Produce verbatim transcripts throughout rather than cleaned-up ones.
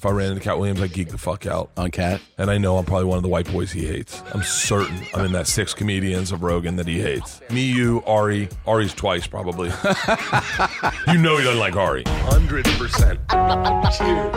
If I ran into Cat Williams, I'd geek the fuck out. On Cat? And I know I'm probably one of the white boys he hates. I'm certain I'm in that six comedians of Rogan that he hates. Me, you, Ari. Ari's twice, probably. You know he doesn't like Ari. one hundred percent. Cheers.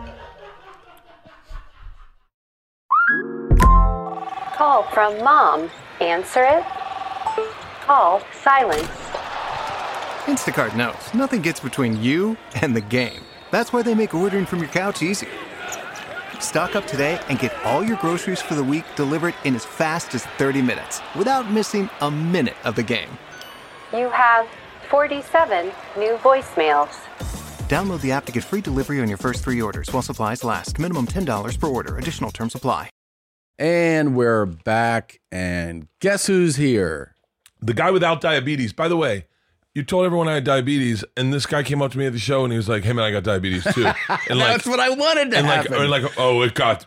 Call from mom. Answer it. Call silence. Instacart knows nothing gets between you and the game. That's why they make ordering from your couch easy. Stock up today and get all your groceries for the week delivered in as fast as thirty minutes without missing a minute of the game. You have forty-seven new voicemails. Download the app to get free delivery on your first three orders while supplies last. Minimum ten dollars per order. Additional terms apply. And we're back, and guess who's here? The guy without diabetes. By the way, you told everyone I had diabetes, and this guy came up to me at the show, and he was like, "Hey man, I got diabetes too." And like, that's what I wanted to and happen. like, and like, oh, it got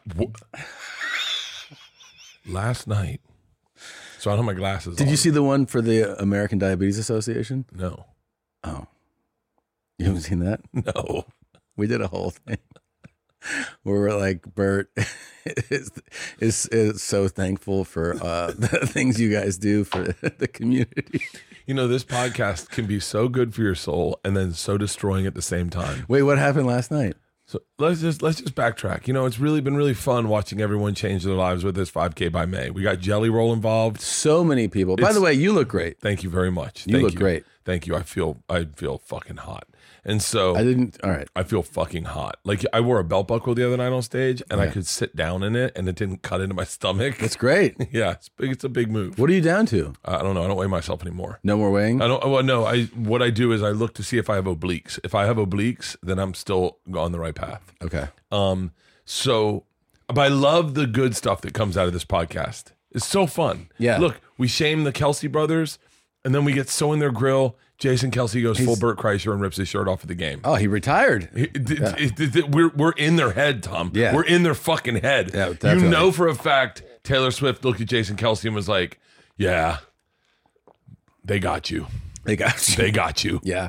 last night. So I don't have my glasses. Did on. you see the one for the American Diabetes Association? No. Oh, you haven't seen that? No. We did a whole thing where we're like, Bert is, is is so thankful for uh, the things you guys do for the community. You know, this podcast can be so good for your soul and then so destroying at the same time. Wait, what happened last night? So let's just let's just backtrack. You know, it's really been really fun watching everyone change their lives with this five K by May. We got Jelly Roll involved. So many people. By It's- the way, you look great. Thank you very much. You Thank look great. Thank you. I feel I feel fucking hot. And so I didn't. All right. I feel fucking hot. Like I wore a belt buckle the other night on stage, and I Yeah. could sit down in it, and it didn't cut into my stomach. That's great. Yeah, it's big. It's a big move. What are you down to? I don't know. I don't weigh myself anymore. No more weighing? I don't. Well, no. I what I do is I look to see if I have obliques. If I have obliques, then I'm still on the right path. Okay. Um. So, but I love the good stuff that comes out of this podcast. It's so fun. Yeah. Look, we shame the Kelsey brothers, and then we get so in their grill. Jason Kelsey goes full Burt Kreischer and rips his shirt off at the game. Oh, he retired. He- d- d- d- d- We're we're in their head, Tom. Yeah. We're in their fucking head. Yeah, you definitely. know for a fact Taylor Swift looked at Jason Kelsey and was like, "Yeah, they got you. They got you. They got you." Yeah.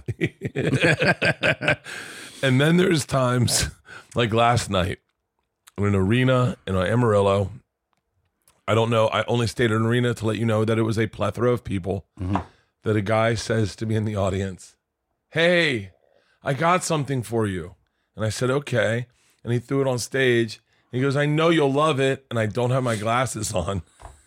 And then there's times like last night in an arena in Amarillo. I don't know. I only stayed in an arena to let you know that it was a plethora of people. Mm-hmm. That a guy says to me in the audience, "Hey, I got something for you." And I said, "Okay." And he threw it on stage. He goes, "I know you'll love it." And I don't have my glasses on.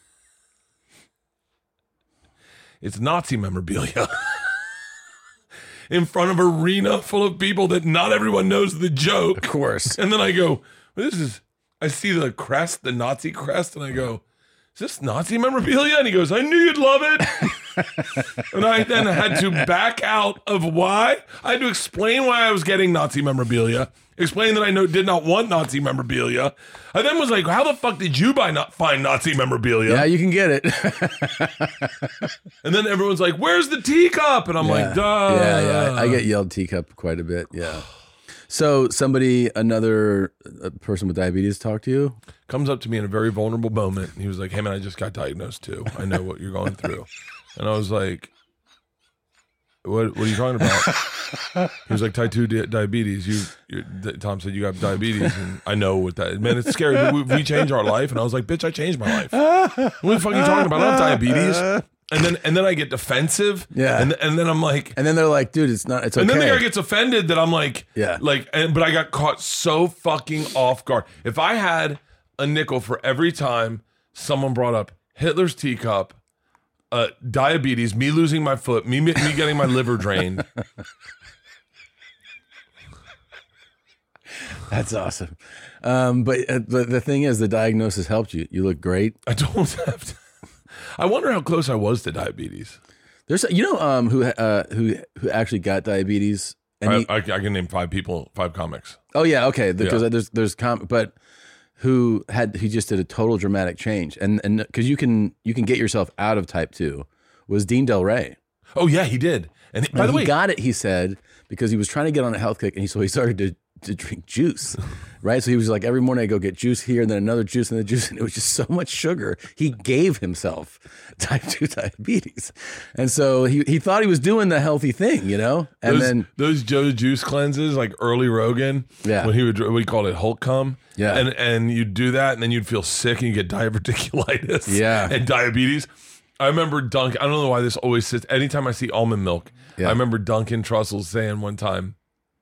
It's Nazi memorabilia. In front of an arena full of people that not everyone knows the joke. Of course. And then I go, "This is," I see the crest, the Nazi crest, and I go, "Is this Nazi memorabilia?" And he goes, "I knew you'd love it." And I then had to back out of why. I had to explain why I was getting Nazi memorabilia, explain that I know did not want Nazi memorabilia. I then was like, "How the fuck did you buy not find Nazi memorabilia?" Yeah, you can get it. And then everyone's like, "Where's the teacup?" And I'm yeah. like, "Duh." Yeah, yeah. I get yelled teacup quite a bit. Yeah. So somebody, another uh, person with diabetes talked to you? Comes up to me in a very vulnerable moment. And he was like, "Hey man, I just got diagnosed too. I know what you're going through." And I was like, What, what are you talking about? He was like, type two di- diabetes. You, you, Tom said you got diabetes, and I know what that. Man, it's scary. We, we changed our life, and I was like, bitch, I changed my life. What the fuck are you talking about? I don't have diabetes. And then and then I get defensive. Yeah. And and then I'm like, and then they're like, dude, it's not. It's okay. and then the guy gets offended that I'm like, Yeah. like, and, but I got caught so fucking off guard. If I had a nickel for every time someone brought up Hitler's teacup, uh, diabetes, me losing my foot, me me getting my liver drained. That's awesome. Um, but uh, but the thing is, the diagnosis helped you. You look great. I don't have to. I wonder how close I was to diabetes. There's, you know, um, who uh, who who actually got diabetes. And I, he, I, I can name five people, five comics. oh yeah, okay. Because Yeah. there's there's com, but who had he just did a total dramatic change, and and because you can you can get yourself out of type two was Dean Del Rey. Oh yeah, he did. And by And the he way, got it, he said, because he was trying to get on a health kick, and he, so he started to, to drink juice, right? So he was like, every morning I go get juice here, and then another juice, and then juice, and it was just so much sugar. He gave himself type two diabetes. And so he, he thought he was doing the healthy thing, you know? And those, then, those Joe Juice cleanses, like early Rogan, Yeah. when he would, we called it Hulk cum. Yeah. And, and you'd do that, and then you'd feel sick, and you get diverticulitis Yeah. and diabetes. I remember Duncan, I don't know why this always sits, anytime I see almond milk, Yeah. I remember Duncan Trussell saying one time,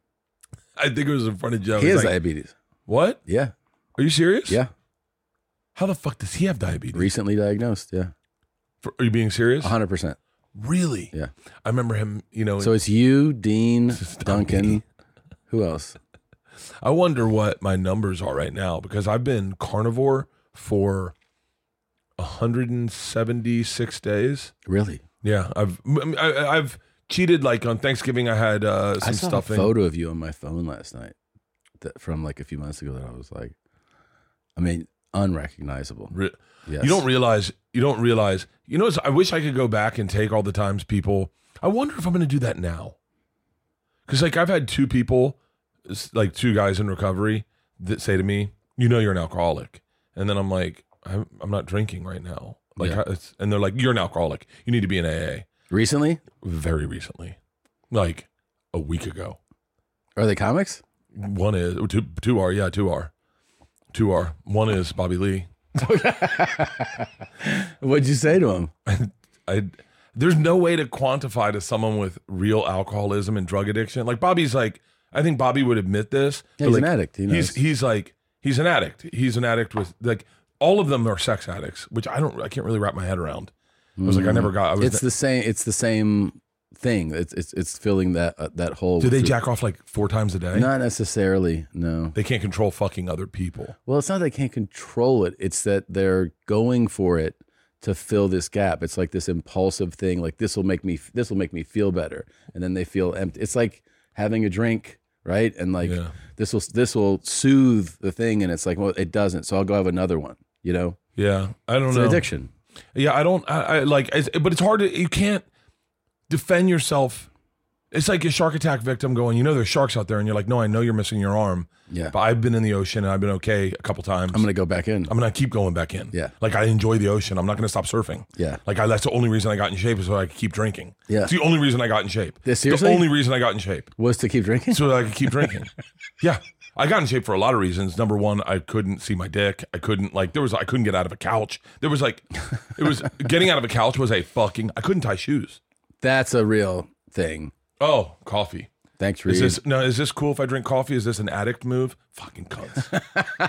I think it was in front of Joe. he he's has like, diabetes. what? Yeah. Are you serious? Yeah. How the fuck does he have diabetes? Recently diagnosed. Yeah. For, are you being serious? one hundred percent. Really? Yeah. I remember him, you know. So it's you, Dean, is Duncan. Who else? I wonder what my numbers are right now because I've been carnivore for one hundred seventy-six days. Really? Yeah, I've I, I've cheated. Like on Thanksgiving, I had uh, some I saw stuffing. a photo of you on my phone last night that, from like a few months ago that I was like, I mean, unrecognizable. Re- Yes. You don't realize. You don't realize. You know, I wish I could go back and take all the times people. I wonder if I'm going to do that now. Because like I've had two people, like two guys in recovery, that say to me, "You know, you're an alcoholic," and then I'm like, "I'm, I'm not drinking right now." Like, Yeah. I, it's, and they're like, "You're an alcoholic. You need to be in A A." Recently? Very recently, like a week ago. Are they comics? One is two. Two are yeah. Two are. Two are. One is Bobby Lee. What'd you say to him? I there's no way to quantify to someone with real alcoholism and drug addiction. Like Bobby's like, I think Bobby would admit this. Yeah, but he's like, an addict. He knows. He's he's like he's an addict. He's an addict with like all of them are sex addicts, which I don't I can't really wrap my head around. I was like I never got. I was It's the same. It's the same thing. It's it's it's filling that uh, that hole. do they with- jack off like four times a day? Not necessarily. No. They can't control fucking other people. Well, it's not they can't control it. It's that they're going for it to fill this gap. It's like this impulsive thing. Like this will make me. This will make me feel better, and then they feel empty. It's like having a drink, right? And like Yeah. this will this will soothe the thing, and it's like, well, it doesn't. So I'll go have another one. You know, Yeah, I don't it's know. an addiction. Yeah, I don't. I, I like, it's, but it's hard to. You can't defend yourself. It's like a shark attack victim going, you know, there's sharks out there, and you're like, no, I know you're missing your arm. Yeah. But I've been in the ocean and I've been okay a couple times. I'm gonna go back in. I'm gonna keep going back in. Yeah. Like I enjoy the ocean. I'm not gonna stop surfing. Yeah. Like I, that's the only reason I got in shape is so I could keep drinking. Yeah. It's the only reason I got in shape. Yeah, seriously? The only reason I got in shape. Was to keep drinking. So that I could keep drinking. Yeah. I got in shape for a lot of reasons. Number one, I couldn't see my dick. I couldn't like there was I couldn't get out of a couch. There was like it was getting out of a couch was a fucking I couldn't tie shoes. That's a real thing. Oh, coffee. Thanks, Is Reed. this no? Is this cool if I drink coffee? Is this an addict move? Fucking cunts.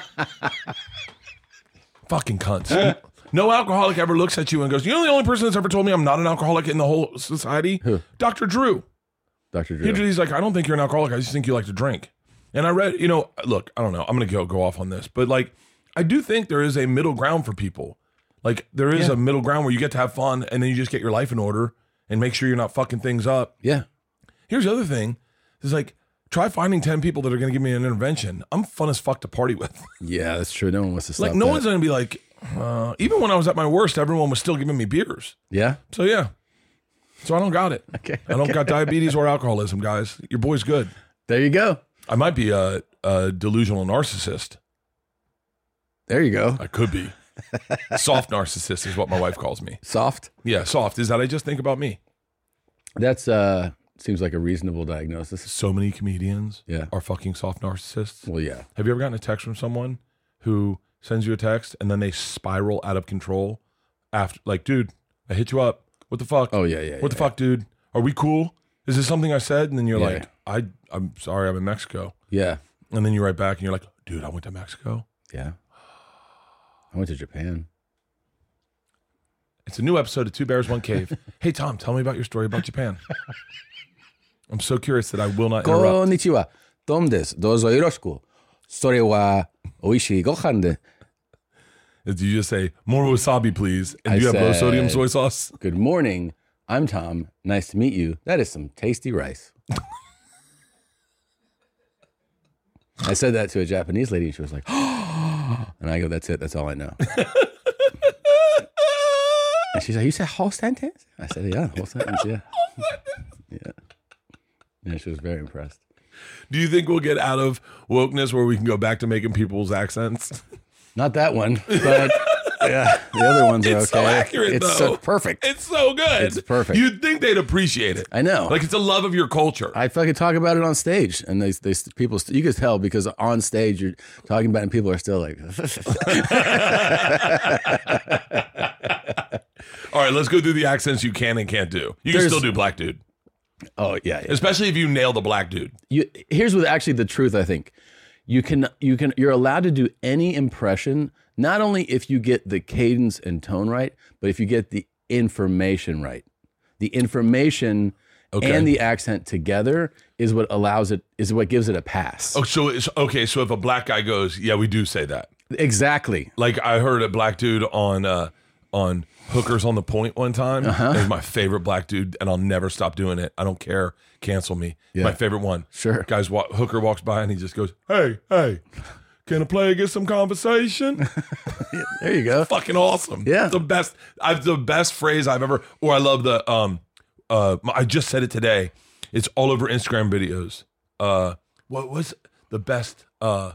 Fucking cunts. No alcoholic ever looks at you and goes, "You know the only person that's ever told me I'm not an alcoholic in the whole society? Who? Doctor Drew." Doctor Drew. He- He's like, "I don't think you're an alcoholic. I just think you like to drink." And I read, you know, look, I don't know. I'm gonna go go off on this, but like, I do think there is a middle ground for people. Like, there is Yeah. a middle ground where you get to have fun and then you just get your life in order and make sure you're not fucking things up. Yeah. Here's the other thing: is like, try finding ten people that are gonna give me an intervention. I'm fun as fuck to party with. Yeah, that's true. No one wants to stop. Like, no that. one's gonna be like, uh, even when I was at my worst, everyone was still giving me beers. Yeah. So yeah, so I don't got it. Okay, I don't got diabetes or alcoholism, guys. Your boy's good. There you go. I might be a, a delusional narcissist. There you go. I could be. Soft narcissist is what my wife calls me. Soft. Yeah, soft is that I just think about me. That's uh seems like a reasonable diagnosis. So many comedians Yeah. are fucking soft narcissists. Well, yeah. Have you ever gotten a text from someone who sends you a text and then they spiral out of control after, like, dude, I hit you up. What the fuck? Oh yeah, yeah. What the yeah. fuck, dude? Are we cool? Is this something I said? And then you're Yeah. like, I, I'm sorry, I'm in Mexico. Yeah. And then you write back and you're like, dude, I went to Mexico. Yeah. I went to Japan. It's a new episode of Two Bears, One Cave. Hey, Tom, tell me about your story about Japan. I'm so curious that I will not interrupt. Konnichiwa. Tom desu. Dozo yoroshiku. Sore wa oishii gohan de. Did you just say, more wasabi, please? And I do you have low said- sodium soy sauce? Good morning. I'm Tom. Nice to meet you. That is some tasty rice. I said that to a Japanese lady and she was like, and I go, that's it. That's all I know. And she's like, you said whole sentence? I said, yeah, whole sentence, yeah. Yeah. Yeah, she was very impressed. Do you think we'll get out of wokeness where we can go back to making people's accents? Not that one, but yeah, the other ones are It's okay. so accurate, it's though. so perfect. It's so good. It's perfect. You'd think they'd appreciate it. I know. Like it's a love of your culture. I fucking talk about it on stage, and they, they people, you can tell because on stage you're talking about it, and people are still like. All right, let's go through the accents you can and can't do. You can There's- still do black dude, Oh yeah, yeah. especially if you nail the black dude. You, here's what actually the truth. I think you can you can you're allowed to do any impression, not only if you get the cadence and tone right, but if you get the information right. The information Okay. and the accent together is what allows it is what gives it a pass. Oh, so it's okay. So if a black guy goes, yeah, we do say that. Exactly. Like I heard a black dude on uh, on Hookers on the Point one time. Uh-huh. It was my favorite black dude, and I'll never stop doing it. I don't care. Cancel me. Yeah. My favorite one. Sure. Guys, wa- Hooker walks by and he just goes, "Hey, hey, can a player get some conversation?" There you go. Fucking awesome. Yeah. the best. I've the best phrase I've ever. Or I love the um. Uh, I just said it today. It's all over Instagram videos. Uh, what was the best? Uh,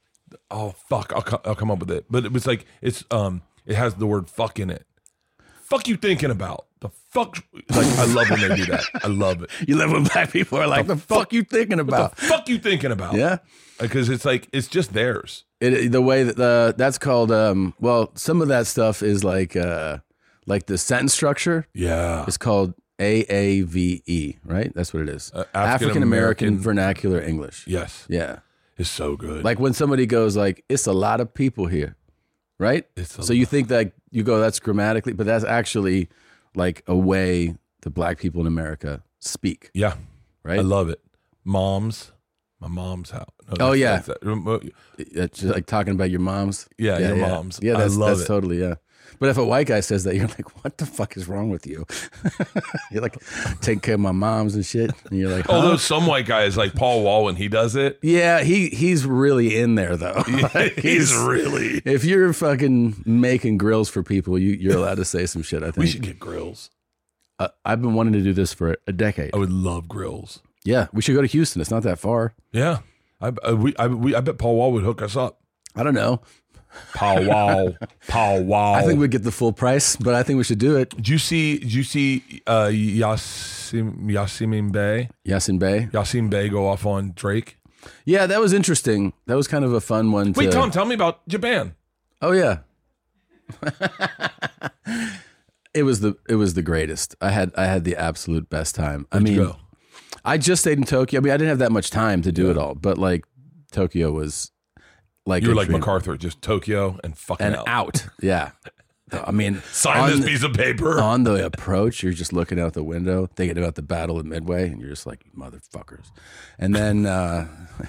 oh fuck, I'll co- I'll come up with it. But it was like it's um, it has the word "fuck" in it. Fuck you thinking about the fuck? Like I love when they do that. I love it. You love when black people are like, the, fuck, you thinking What about? the fuck you thinking about? Yeah. Because it's like it's just theirs. It, the way that the that's called um well some of that stuff is like uh like the sentence structure Yeah. is called A A V E, right? That's what it is. Uh, African American African-American- Vernacular English. Yes. Yeah. It's so good. Like when somebody goes like, it's a lot of people here, right? It's a so you think that you go, that's grammatically, but that's actually like a way the black people in America speak, yeah. right? I love it. Moms. My mom's house. No, Oh, that's- yeah. that's that. It's just like talking about your moms. Yeah, your yeah. moms. Yeah, I that's, love that's it. totally, yeah. But if a white guy says that, you're like, what the fuck is wrong with you? You're like, take care of my moms and shit. And you're like, huh? Although some white guys like Paul Wall when he does it, Yeah, he he's really in there though. Like, he's really. if you're fucking making grills for people, you you're allowed to say some shit. I think We should get grills. uh, I've been wanting to do this for a decade. I would love grills. Yeah, we should go to Houston. It's not that far. Yeah, I I, we, I, we, I bet Paul Wall would hook us up. I don't know. Paul Wall, Paul Wall. I think we'd get the full price, but I think we should do it. Did you see? Did you see uh, Yasim Yasemin Bey? Yasin Bey. Yasin Bey go off on Drake. Yeah, that was interesting. That was kind of a fun one. To, Wait, Tom, tell me about Japan. Oh yeah. It was the it was the greatest. I had I had the absolute best time. I Where'd mean, you go? I just stayed in Tokyo. I mean, I didn't have that much time to do it all, but like Tokyo was like You were a like dream. MacArthur, just Tokyo and fucking and out. out. Yeah. I mean, Sign on this the- piece of paper. on the approach, you're just looking out the window, thinking about the Battle of Midway, and you're just like, motherfuckers. And then, uh,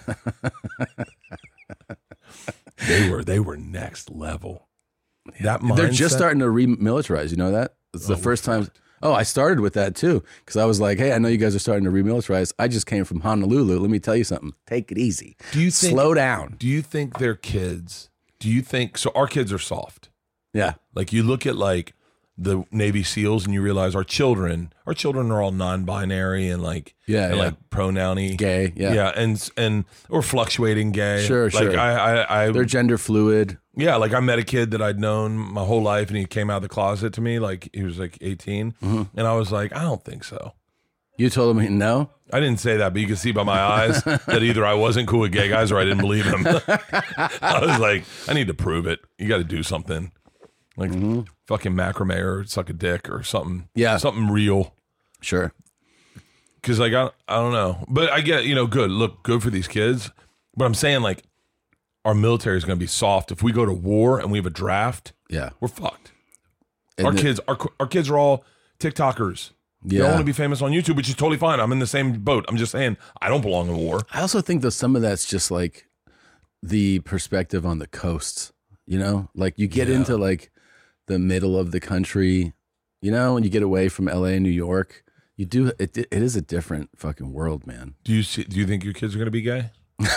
They were they were next level. That they're just mindset- starting to remilitarize. You know that? It's the first time. Oh, I started with that too. Because I was like, hey, I know you guys are starting to remilitarize. I just came from Honolulu. Let me tell you something. Take it easy. Do you think- Slow down. Do you think their kids? Do you think so? Our kids are soft. Yeah. Like you look at like the Navy SEALs and you realize our children, our children are all non-binary and like Yeah, and yeah. like pronouny, Gay. Yeah. yeah, and and or fluctuating gay. Sure, like sure. I, I, I They're gender fluid. yeah, like I met a kid that I'd known my whole life, and he came out of the closet to me like he was like eighteen, Mm-hmm. and I was like, I don't think so. You told him no? I didn't say that, but you can see by my eyes that either I wasn't cool with gay guys or I didn't believe him. I was like, I need to prove it. You got to do something, like fucking macrame or suck a dick or something. Yeah. something real. Sure. Because like I, I don't know, but I get you know good. Look, good for these kids. But I'm saying like our military is going to be soft if we go to war and we have a draft. Yeah. We're fucked. And our the- kids, our our kids are all TikTokers. They all Yeah. want to be famous on YouTube, which is totally fine. I'm in the same boat. I'm just saying I don't belong in war. I also think that some of that's just like the perspective on the coasts, you know, like you get Yeah. into like the middle of the country, you know, and you get away from L A and New York, you do, it, it is a different fucking world, man. Do you see? Do you think your kids are going to be gay?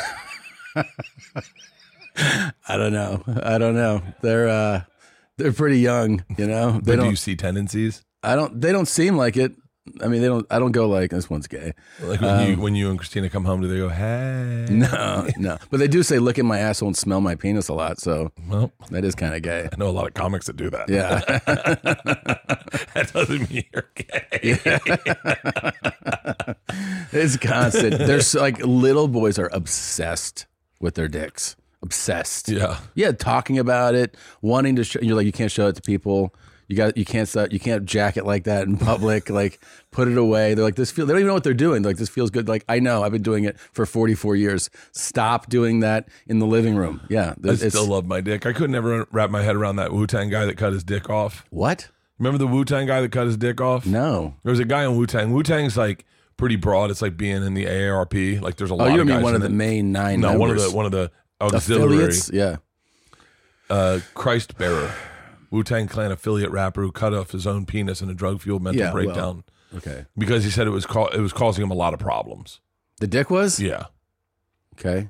I don't know. I don't know. They're, uh, they're pretty young, you know, they But do don't, you see tendencies? I don't, they don't seem like it. I mean, they don't. I don't go like this one's gay. Like when um, you when you and Christina come home, do they go, hey? No, no. But they do say, look at my asshole and smell my penis a lot. So well, that is kind of gay. I know a lot of comics that do that. Yeah. That doesn't mean you're gay. Yeah. It's constant. There's like little boys are obsessed with their dicks. Obsessed. Yeah. Yeah. Talking about it, wanting to show. You're like, you can't show it to people. You got you can't you can't jack it like that in public. Like put it away. They're like this feel. They don't even know what they're doing. They're like this feels good. Like I know I've been doing it for forty-four years. Stop doing that in the living room. Yeah, I still love my dick. I could never wrap my head around that Wu-Tang guy that cut his dick off. What? Remember the Wu-Tang guy that cut his dick off? No. There was a guy in Wu-Tang. Wu-Tang's like pretty broad. It's like being in the A A R P. Like there's a lot. Oh, you of mean guys one of the it. main nine? No, members. one of the one of the auxiliary. Affiliates? Yeah. Uh, Christ Bearer. Wu-Tang Clan affiliate rapper who cut off his own penis in a drug-fueled mental yeah, breakdown. Well, okay. Because he said it was ca- it was causing him a lot of problems. The dick was? Yeah. Okay.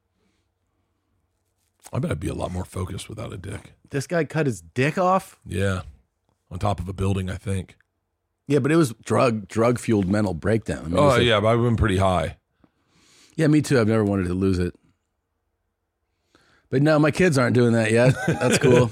I bet I'd be a lot more focused without a dick. This guy cut his dick off? Yeah. On top of a building, I think. Yeah, but it was drug drug fueled mental breakdown. I mean, oh like, yeah, but I've been pretty high. Yeah, me too. I've never wanted to lose it. But no, my kids aren't doing that yet. That's cool.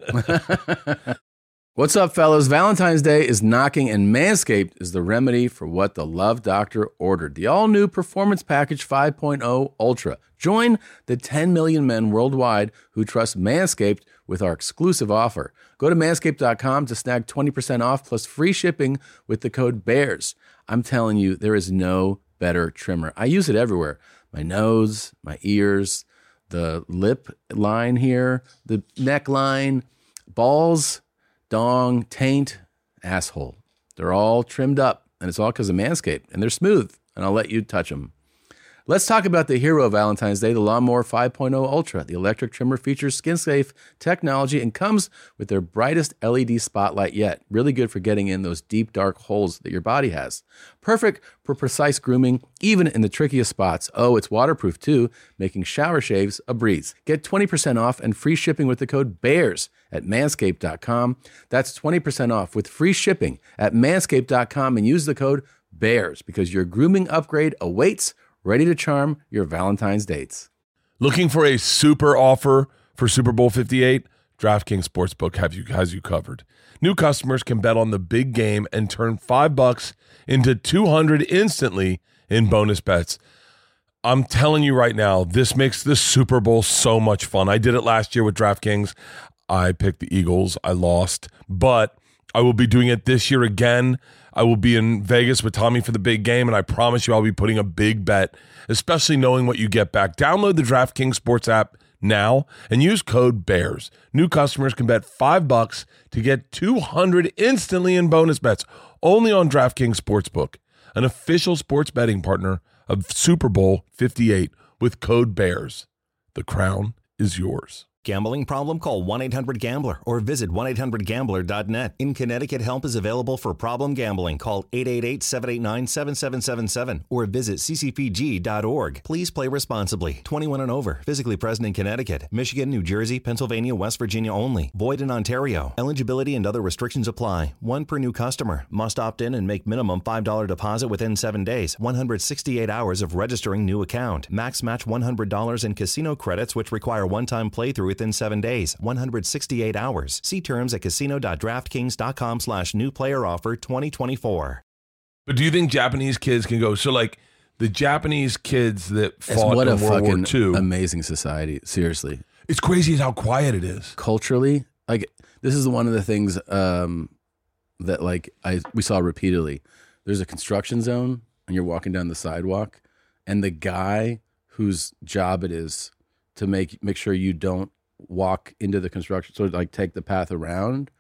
What's up, fellas? Valentine's Day is knocking, and Manscaped is the remedy for what the Love Doctor ordered. The all-new Performance Package five point oh Ultra. Join the ten million men worldwide who trust Manscaped with our exclusive offer. Go to manscaped dot com to snag twenty percent off plus free shipping with the code BEARS. I'm telling you, there is no better trimmer. I use it everywhere. My nose, my ears, the lip line here, the neckline, balls, dong, taint, asshole. They're all trimmed up, and it's all because of Manscaped, and they're smooth, and I'll let you touch them. Let's talk about the hero of Valentine's Day, the Lawnmower five point oh Ultra. The electric trimmer features skin-safe technology and comes with their brightest L E D spotlight yet. Really good for getting in those deep, dark holes that your body has. Perfect for precise grooming, even in the trickiest spots. Oh, it's waterproof too, making shower shaves a breeze. Get twenty percent off and free shipping with the code BEARS at manscaped dot com. That's twenty percent off with free shipping at manscaped dot com and use the code BEARS because your grooming upgrade awaits, ready to charm your Valentine's dates. Looking for a super offer for Super Bowl fifty-eight? DraftKings Sportsbook have you, has you covered. New customers can bet on the big game and turn five bucks into two hundred instantly in bonus bets. I'm telling you right now, this makes the Super Bowl so much fun. I did it last year with DraftKings. I picked the Eagles. I lost, but I will be doing it this year again. I will be in Vegas with Tommy for the big game, and I promise you I'll be putting a big bet, especially knowing what you get back. Download the DraftKings Sports app now and use code BEARS. New customers can bet five bucks to get two hundred instantly in bonus bets, only on DraftKings Sportsbook, an official sports betting partner of Super Bowl fifty-eight with code BEARS. The crown is yours. Gambling problem? Call one eight hundred gambler or visit one eight hundred gambler dot net. In Connecticut, help is available for problem gambling. Call eight eight eight, seven eight nine, seven seven seven seven or visit c c p g dot org. Please play responsibly. twenty-one and over. Physically present in Connecticut, Michigan, New Jersey, Pennsylvania, West Virginia only. Void in Ontario. Eligibility and other restrictions apply. One per new customer. Must opt in and make minimum five dollars deposit within seven days. one hundred sixty-eight hours of registering new account. Max match one hundred dollars in casino credits which require one-time playthrough within seven days, one hundred sixty-eight hours. See terms at casino dot draftkings dot com slash new player offer twenty twenty-four. But do you think Japanese kids can go? So like the Japanese kids that fought what in a World War fucking Two. amazing society. Seriously. It's crazy how quiet it is. Culturally, like this is one of the things um, that like I we saw repeatedly. There's a construction zone and you're walking down the sidewalk and the guy whose job it is to make make sure you don't walk into the construction, so like take the path around,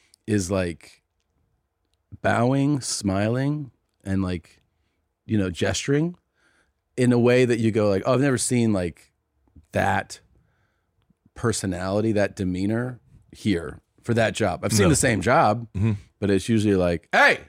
is like bowing, smiling, and like, you know, gesturing in a way that you go like, oh, I've never seen like that personality, that demeanor here for that job. I've seen No. the same job, Mm-hmm. but it's usually like, hey,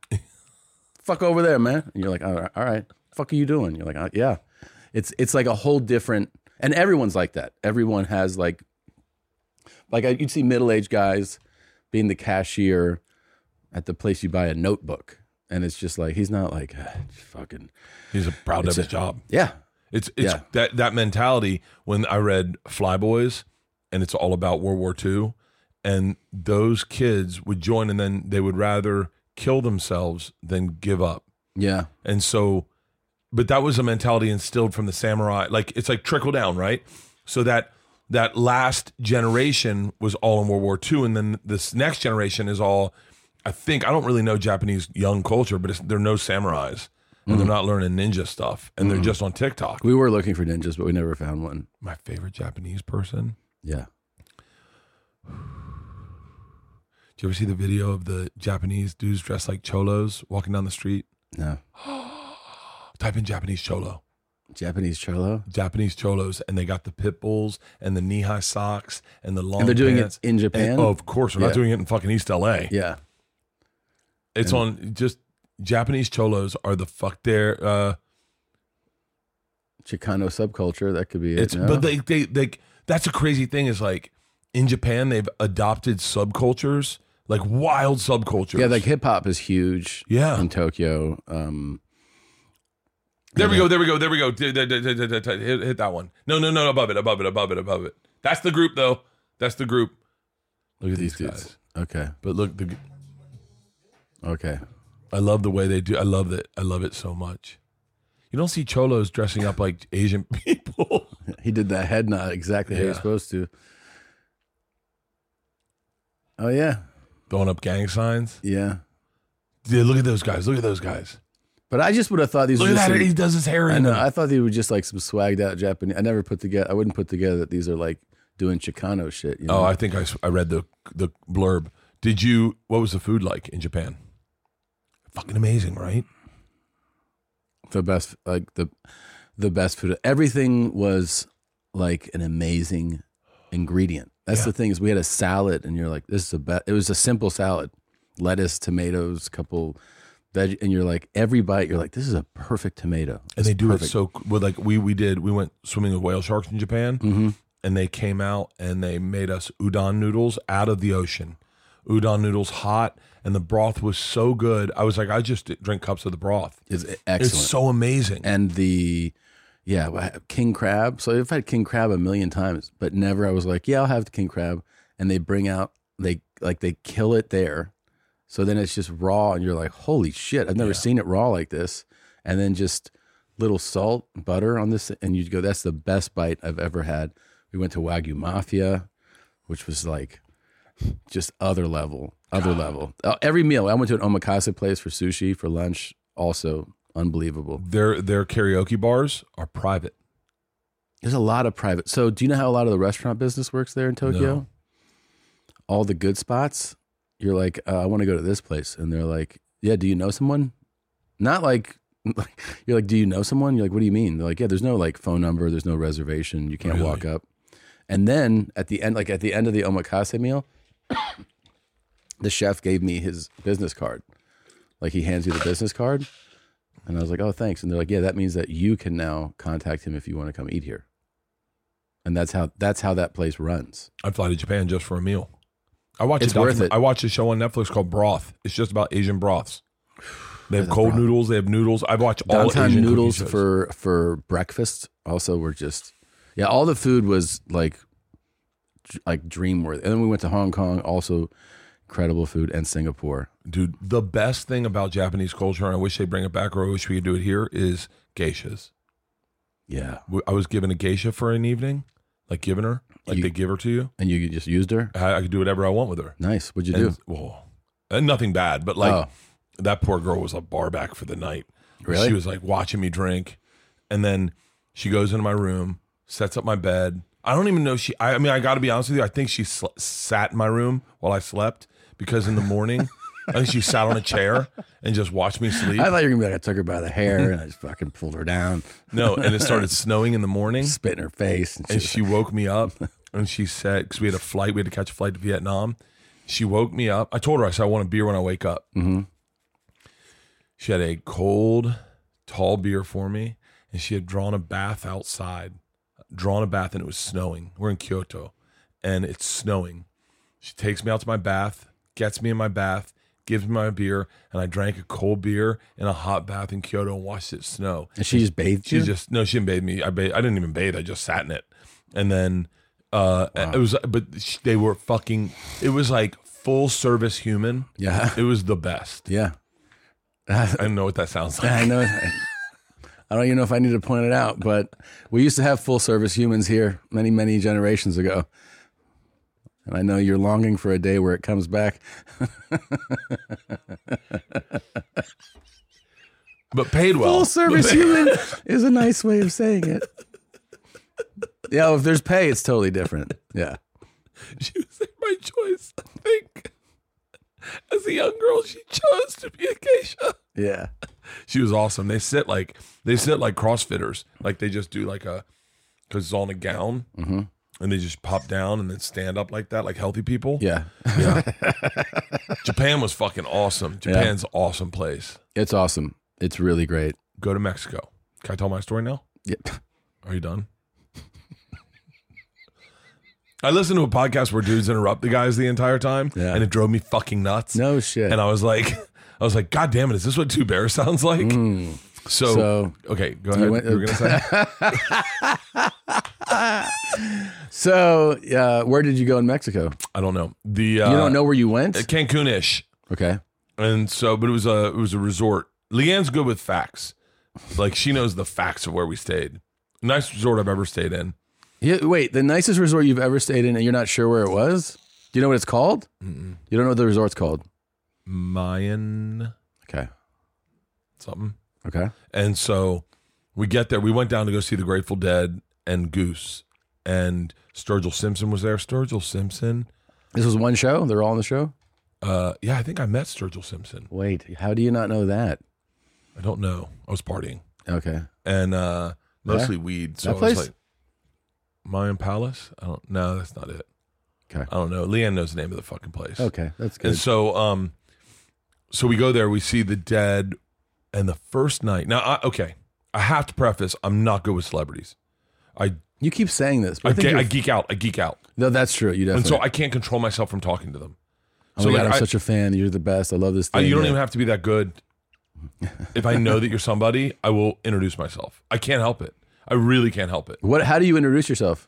fuck over there, man. And you're like, all right, all right. Fuck are you doing? You're like, oh, yeah. It's it's like a whole different. And everyone's like that. Everyone has like, like I, you'd see middle-aged guys being the cashier at the place you buy a notebook. and it's just like he's not like ah, fucking. He's a proud of It's his a- job. Yeah, It's it's Yeah. that that mentality when I read Flyboys, and it's all about World War Two, and those kids would join, and then they would rather kill themselves than give up. yeah, And so, but that was a mentality instilled from the samurai. Like it's like trickle down, right? So that that last generation was all in World War Two, and then this next generation is all. I think I don't really know Japanese young culture, but it's, there are no samurais, and they're not learning ninja stuff, and they're just on TikTok. we were looking for ninjas, but we never found one. My favorite Japanese person. Yeah, Did you ever see the video of the Japanese dudes dressed like cholos walking down the street? no, Type in Japanese cholo. Japanese cholo, Japanese cholos, and they got the pit bulls and the knee high socks and the long. and they're doing pants. it in Japan. And, oh, of course, we're not Yeah. doing it in fucking East L A. yeah, It's on just Japanese cholos are the fuck there. Uh, Chicano subculture. That could be it's it. No? but they they they that's a crazy thing is like in Japan they've adopted subcultures like wild subcultures. yeah, like hip hop is huge. Yeah. in Tokyo. Um, There we go. There we go. There we go. D- d- d- d- d- d- d- Hit, hit that one. No, no, no. Above it. Above it. Above it. Above it. That's the group, though. That's the group. Look at these these dudes. guys. Okay, But look, the, okay. I love the way they do. I love that. I love it so much. You don't see cholos dressing up like Asian people. He did that head nod exactly how Yeah. you're supposed to. Oh yeah, Throwing up gang signs. yeah. Yeah, look at those guys. Look at those guys. But I just would have thought these. Look were at just that. some- He does his hair I in know. them. I thought they were just like some swagged out Japanese. I never put together. I wouldn't put together that these are like doing Chicano shit. You know? Oh, I think I, s- I read the the blurb. Did you? What was the food like in Japan? Fucking amazing, right? the best, like the the best food. Everything was like an amazing ingredient. That's Yeah. the thing is we had a salad, and you're like, this is a best. It was a simple salad, lettuce, tomatoes, couple veg, and you're like, every bite, you're like, this is a perfect tomato. And It's they do perfect. it so well. Like we we did. We went swimming with whale sharks in Japan, Mm-hmm. and they came out and they made us udon noodles out of the ocean. Udon noodles hot, and the broth was so good. I was like, I just drink cups of the broth. It's excellent. It's so amazing. and the yeah king crab. So I've had king crab a million times, but never I was like, yeah, I'll have the king crab. And they bring out they like they kill it there, so then it's just raw, and you're like, holy shit, I've never Yeah. seen it raw like this. And then just little salt, butter on this, and you go, that's the best bite I've ever had. We went to Wagyu Mafia, which was like just other level, other level. Uh, every meal, I went to an omakase place for sushi for lunch, also unbelievable. Their their karaoke bars are private. There's a lot of private. So, do you know how a lot of the restaurant business works there in Tokyo? No. All the good spots, you're like, uh, I want to go to this place, and they're like, yeah, do you know someone? Not like, like you're like, do you know someone? You're like, what do you mean? They're like, yeah, there's no like phone number, there's no reservation, you can't Really? walk up. And then at the end, like at the end of the omakase meal, the chef gave me his business card. Like he hands you the business card, and I was like, oh, thanks. And they're like, yeah, that means that you can now contact him if you want to come eat here. And that's how that's how that place runs. I'd fly to Japan just for a meal. I watched It's a worth docu- it. I watched a show on Netflix called Broth. It's just about Asian broths. They have There's a cold broth. noodles. They have noodles. I've watched all Downtown Asian noodles cooking shows. for for breakfast also were just yeah, all the food was like dr- like dream worthy. And then we went to Hong Kong, also incredible food, and Singapore. Dude, the best thing about Japanese culture, and I wish they bring it back, or I wish we could do it here, is geishas. Yeah. W- I was given a geisha for an evening, like giving her, like You- they give her to you. And you just used her? I, I could do whatever I want with her. Nice. What'd you And, do? whoa. And nothing bad, but like Oh. that poor girl was a bar back for the night. Really? She was like watching me drink, and then she goes into my room, sets up my bed. I don't even know she. I, I mean, I got to be honest with you. I think she sl- sat in my room while I slept because in the morning, I think she sat on a chair and just watched me sleep. I thought you were gonna be like, I took her by the hair and I just fucking pulled her down, No, and it started snowing in the morning, spit in her face, and, and she, she woke me up, and she said, because we had a flight, we had to catch a flight to Vietnam. She woke me up. I told her, I said, I want a beer when I wake up. mm-hmm. She had a cold, tall beer for me, and she had drawn a bath outside, drawn a bath, and it was snowing. We're in Kyoto, and it's snowing. She takes me out to my bath, gets me in my bath, gives me my beer, and I drank a cold beer in a hot bath in Kyoto and watched it snow. And she just bathed She you? just no, she didn't bathe me. I bathe, I didn't even bathe. I just sat in it, and then uh, wow. it was. But sh- they were fucking. It was like full service human. Yeah, it was the best. Yeah, I don't know what that sounds like. I know. I don't even know if I need to point it out, but we used to have full service humans here many, many generations ago. And I know you're longing for a day where it comes back. But paid well. Full service human is a nice way of saying it. Yeah, well, if there's pay, it's totally different. Yeah. She was like my choice, I think. As a young girl, she chose to be a geisha. Yeah. She was awesome. They sit like they sit like CrossFitters. Like they just do like a, because it's all in a gown. Mm-hmm. And they just pop down and then stand up like that, like healthy people. Yeah. Yeah. Japan was fucking awesome. Japan's yeah. awesome place. It's awesome. It's really great. Go to Mexico. Can I tell my story now? Yep. Are you done? I listened to a podcast where dudes interrupt the guys the entire time, yeah. and it drove me fucking nuts. No shit. And I was like, I was like, God damn it, is this what Two Bears sounds like? Mm. So, so, okay, go ahead. You, went, you were gonna say. So, uh, where did you go in Mexico? I don't know. The uh, you don't know where you went? Cancun-ish. Okay. And so, but it was a it was a resort. Leanne's good with facts. Like she knows the facts of where we stayed. Nice resort I've ever stayed in. Yeah, wait, the nicest resort you've ever stayed in, and you're not sure where it was? Do you know what it's called? Mm-mm. You don't know what the resort's called? Mayan. Okay. Something. Okay. And so we get there. We went down to go see the Grateful Dead and Goose. And Sturgill Simpson was there. Sturgill Simpson. This was one show? They're all on the show? Uh, yeah, I think I met Sturgill Simpson. Wait, how do you not know that? I don't know. I was partying. Okay. And uh, mostly yeah. weed. So that place? I was like, Mayan Palace? I don't No, that's not it. Okay. I don't know. Leanne knows the name of the fucking place. Okay, that's good. And so, um, so we go there. We see the Dead, and the first night. Now, I, okay, I have to preface: I'm not good with celebrities. I you keep saying this, but but I, I, I geek out. I geek out. No, that's true. You definitely. And so I can't control myself from talking to them. Oh so my like, God, I'm I, such a fan. You're the best. I love this thing. I, you don't yeah. even have to be that good. If I know that you're somebody, I will introduce myself. I can't help it. I really can't help it. What? How do you introduce yourself?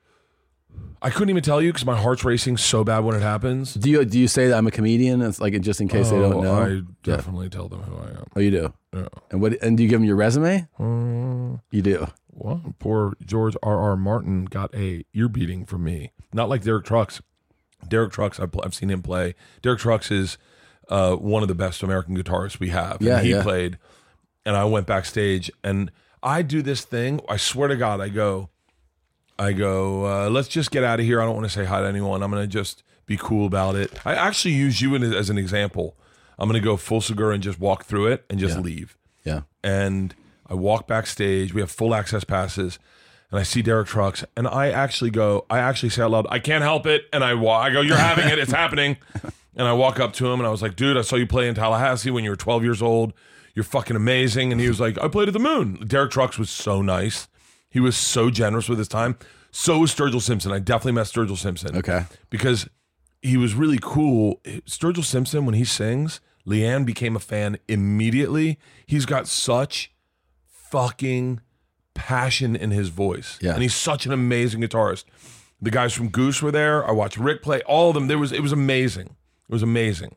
I couldn't even tell you because my heart's racing so bad when it happens. Do you do you say that I'm a comedian? It's like just in case oh, they don't know. I definitely yeah. tell them who I am. Oh, you do. Yeah. And what? And do you give them your resume? Uh, you do. Well, poor George R. R. Martin got a ear beating from me. Not like Derek Trucks. Derek Trucks, I've, I've seen him play. Derek Trucks is uh, one of the best American guitarists we have. Yeah, and he yeah. played, and I went backstage, and I do this thing. I swear to God, I go. I go, uh, let's just get out of here. I don't want to say hi to anyone. I'm going to just be cool about it. I actually use you in, as an example. I'm going to go full Segura and just walk through it and just yeah. leave. Yeah. And I walk backstage. We have full access passes. And I see Derek Trucks. And I actually go, I actually say out loud, I can't help it. And I, wa- I go, you're having it. It's happening. And I walk up to him and I was like, dude, I saw you play in Tallahassee when you were twelve years old. You're fucking amazing. And he was like, I played at the Moon. Derek Trucks was so nice. He was so generous with his time. So was Sturgill Simpson. I definitely met Sturgill Simpson. Okay. Because he was really cool. Sturgill Simpson, when he sings, Leanne became a fan immediately. He's got such fucking passion in his voice. Yeah. And he's such an amazing guitarist. The guys from Goose were there. I watched Rick play. All of them. There was it was amazing. It was amazing.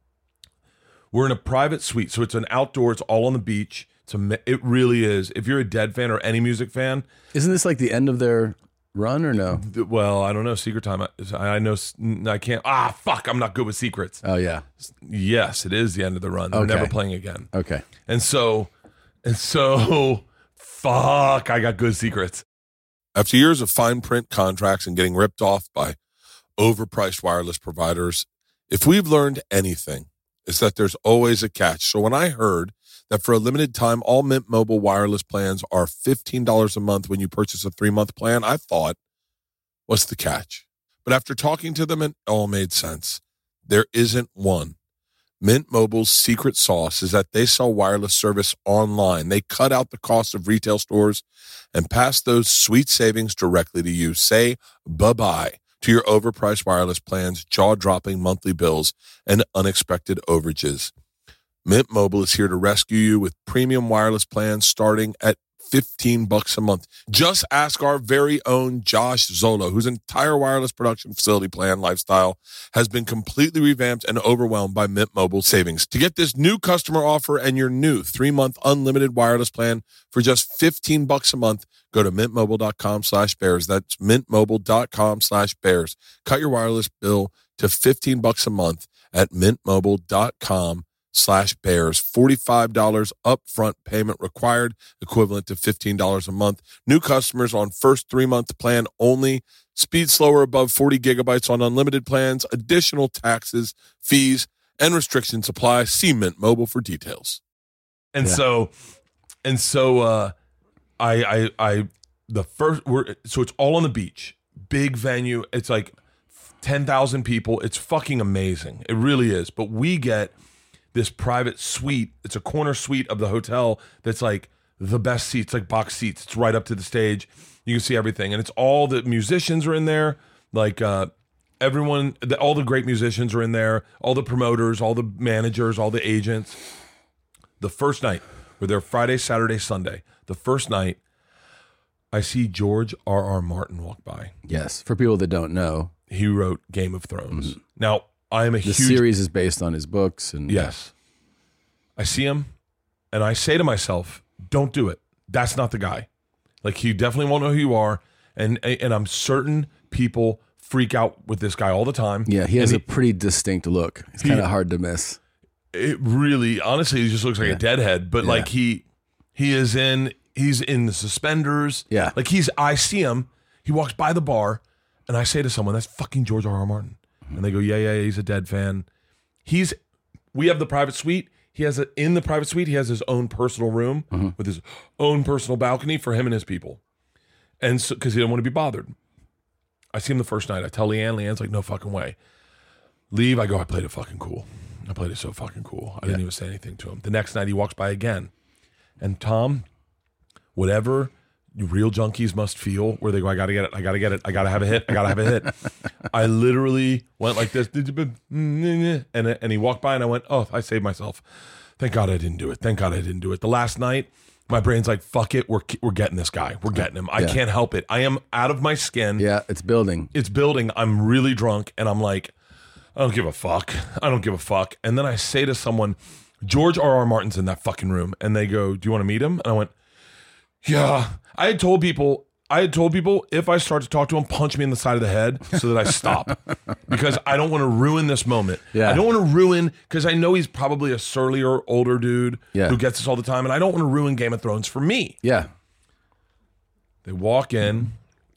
We're in a private suite. So it's an outdoor, it's all on the beach. It's a, it really is. If you're a Dead fan or any music fan. Isn't this like the end of their run or no? Well, I don't know. Secret Time. I, I know. I can't. Ah, fuck. I'm not good with secrets. Oh, yeah. Yes, it is the end of the run. They're okay. never playing again. Okay. And so, and so, fuck, I got good secrets. After years of fine print contracts and getting ripped off by overpriced wireless providers, if we've learned anything, it's that there's always a catch. So when I heard that for a limited time, all Mint Mobile wireless plans are fifteen dollars a month when you purchase a three-month plan, I thought, what's the catch? But after talking to them, it all made sense. There isn't one. Mint Mobile's secret sauce is that they sell wireless service online. They cut out the cost of retail stores and pass those sweet savings directly to you. Say bye-bye to your overpriced wireless plans, jaw-dropping monthly bills, and unexpected overages. Mint Mobile is here to rescue you with premium wireless plans starting at fifteen bucks a month. Just ask our very own Josh Zolo, whose entire wireless production facility plan lifestyle has been completely revamped and overwhelmed by Mint Mobile savings. To get this new customer offer and your new three-month unlimited wireless plan for just fifteen bucks a month, go to mintmobile.com slash bears. That's mintmobile.com slash bears. Cut your wireless bill to fifteen bucks a month at mintmobile.com slash bears. forty-five dollars upfront payment required, equivalent to fifteen dollars a month. New customers on first three-month plan only. Speed slower above forty gigabytes on unlimited plans. Additional taxes, fees, and restrictions apply. See Mint Mobile for details. And yeah. so, and so, uh, I, I, I, the first, we're, so it's all on the beach, big venue. It's like ten thousand people. It's fucking amazing. It really is. But we get this private suite. It's a corner suite of the hotel that's like the best seats, like box seats. It's right up to the stage. You can see everything. And it's all the musicians are in there. Like uh, everyone, the, all the great musicians are in there. All the promoters, all the managers, all the agents. The first night, we're there Friday, Saturday, Sunday. The first night, I see George R R. Martin walk by. Yes. For people that don't know, he wrote Game of Thrones. Mm-hmm. Now, I am a the huge... The series is based on his books. And yes. I see him, and I say to myself, don't do it. That's not the guy. Like, you definitely won't know who you are, and and I'm certain people freak out with this guy all the time. Yeah, he has he, a pretty distinct look. It's kind of hard to miss. It really, honestly, he just looks like yeah. a deadhead, but yeah. like he he is in, he's in the suspenders. Yeah. Like he's, I see him, he walks by the bar, and I say to someone, that's fucking George R R. Martin. And they go, yeah, yeah, he's a dead fan. He's, we have the private suite. He has a, in the private suite, he has his own personal room mm-hmm. with his own personal balcony for him and his people. And so, because he didn't want to be bothered. I see him the first night. I tell Leanne. Leanne's like, no fucking way. Leave. I go, I played it fucking cool. I played it so fucking cool. I yeah. didn't even say anything to him. The next night he walks by again. And Tom, whatever real junkies must feel, where they go, I gotta get it, I gotta get it, I gotta have a hit, I gotta have a hit. I literally went like this, and and he walked by and I went, oh, I saved myself. Thank God I didn't do it. Thank God I didn't do it. The last night, my brain's like, fuck it, we're we're getting this guy. We're getting him. I yeah. can't help it. I am out of my skin. Yeah, it's building. It's building. I'm really drunk, and I'm like, I don't give a fuck. I don't give a fuck. And then I say to someone, George R R. Martin's in that fucking room, and they go, do you want to meet him? And I went, yeah. I had told people, I had told people if I start to talk to him, punch me in the side of the head so that I stop, because I don't want to ruin this moment. Yeah. I don't want to ruin, because I know he's probably a surlier, older dude yeah. who gets this all the time, and I don't want to ruin Game of Thrones for me. Yeah. They walk in.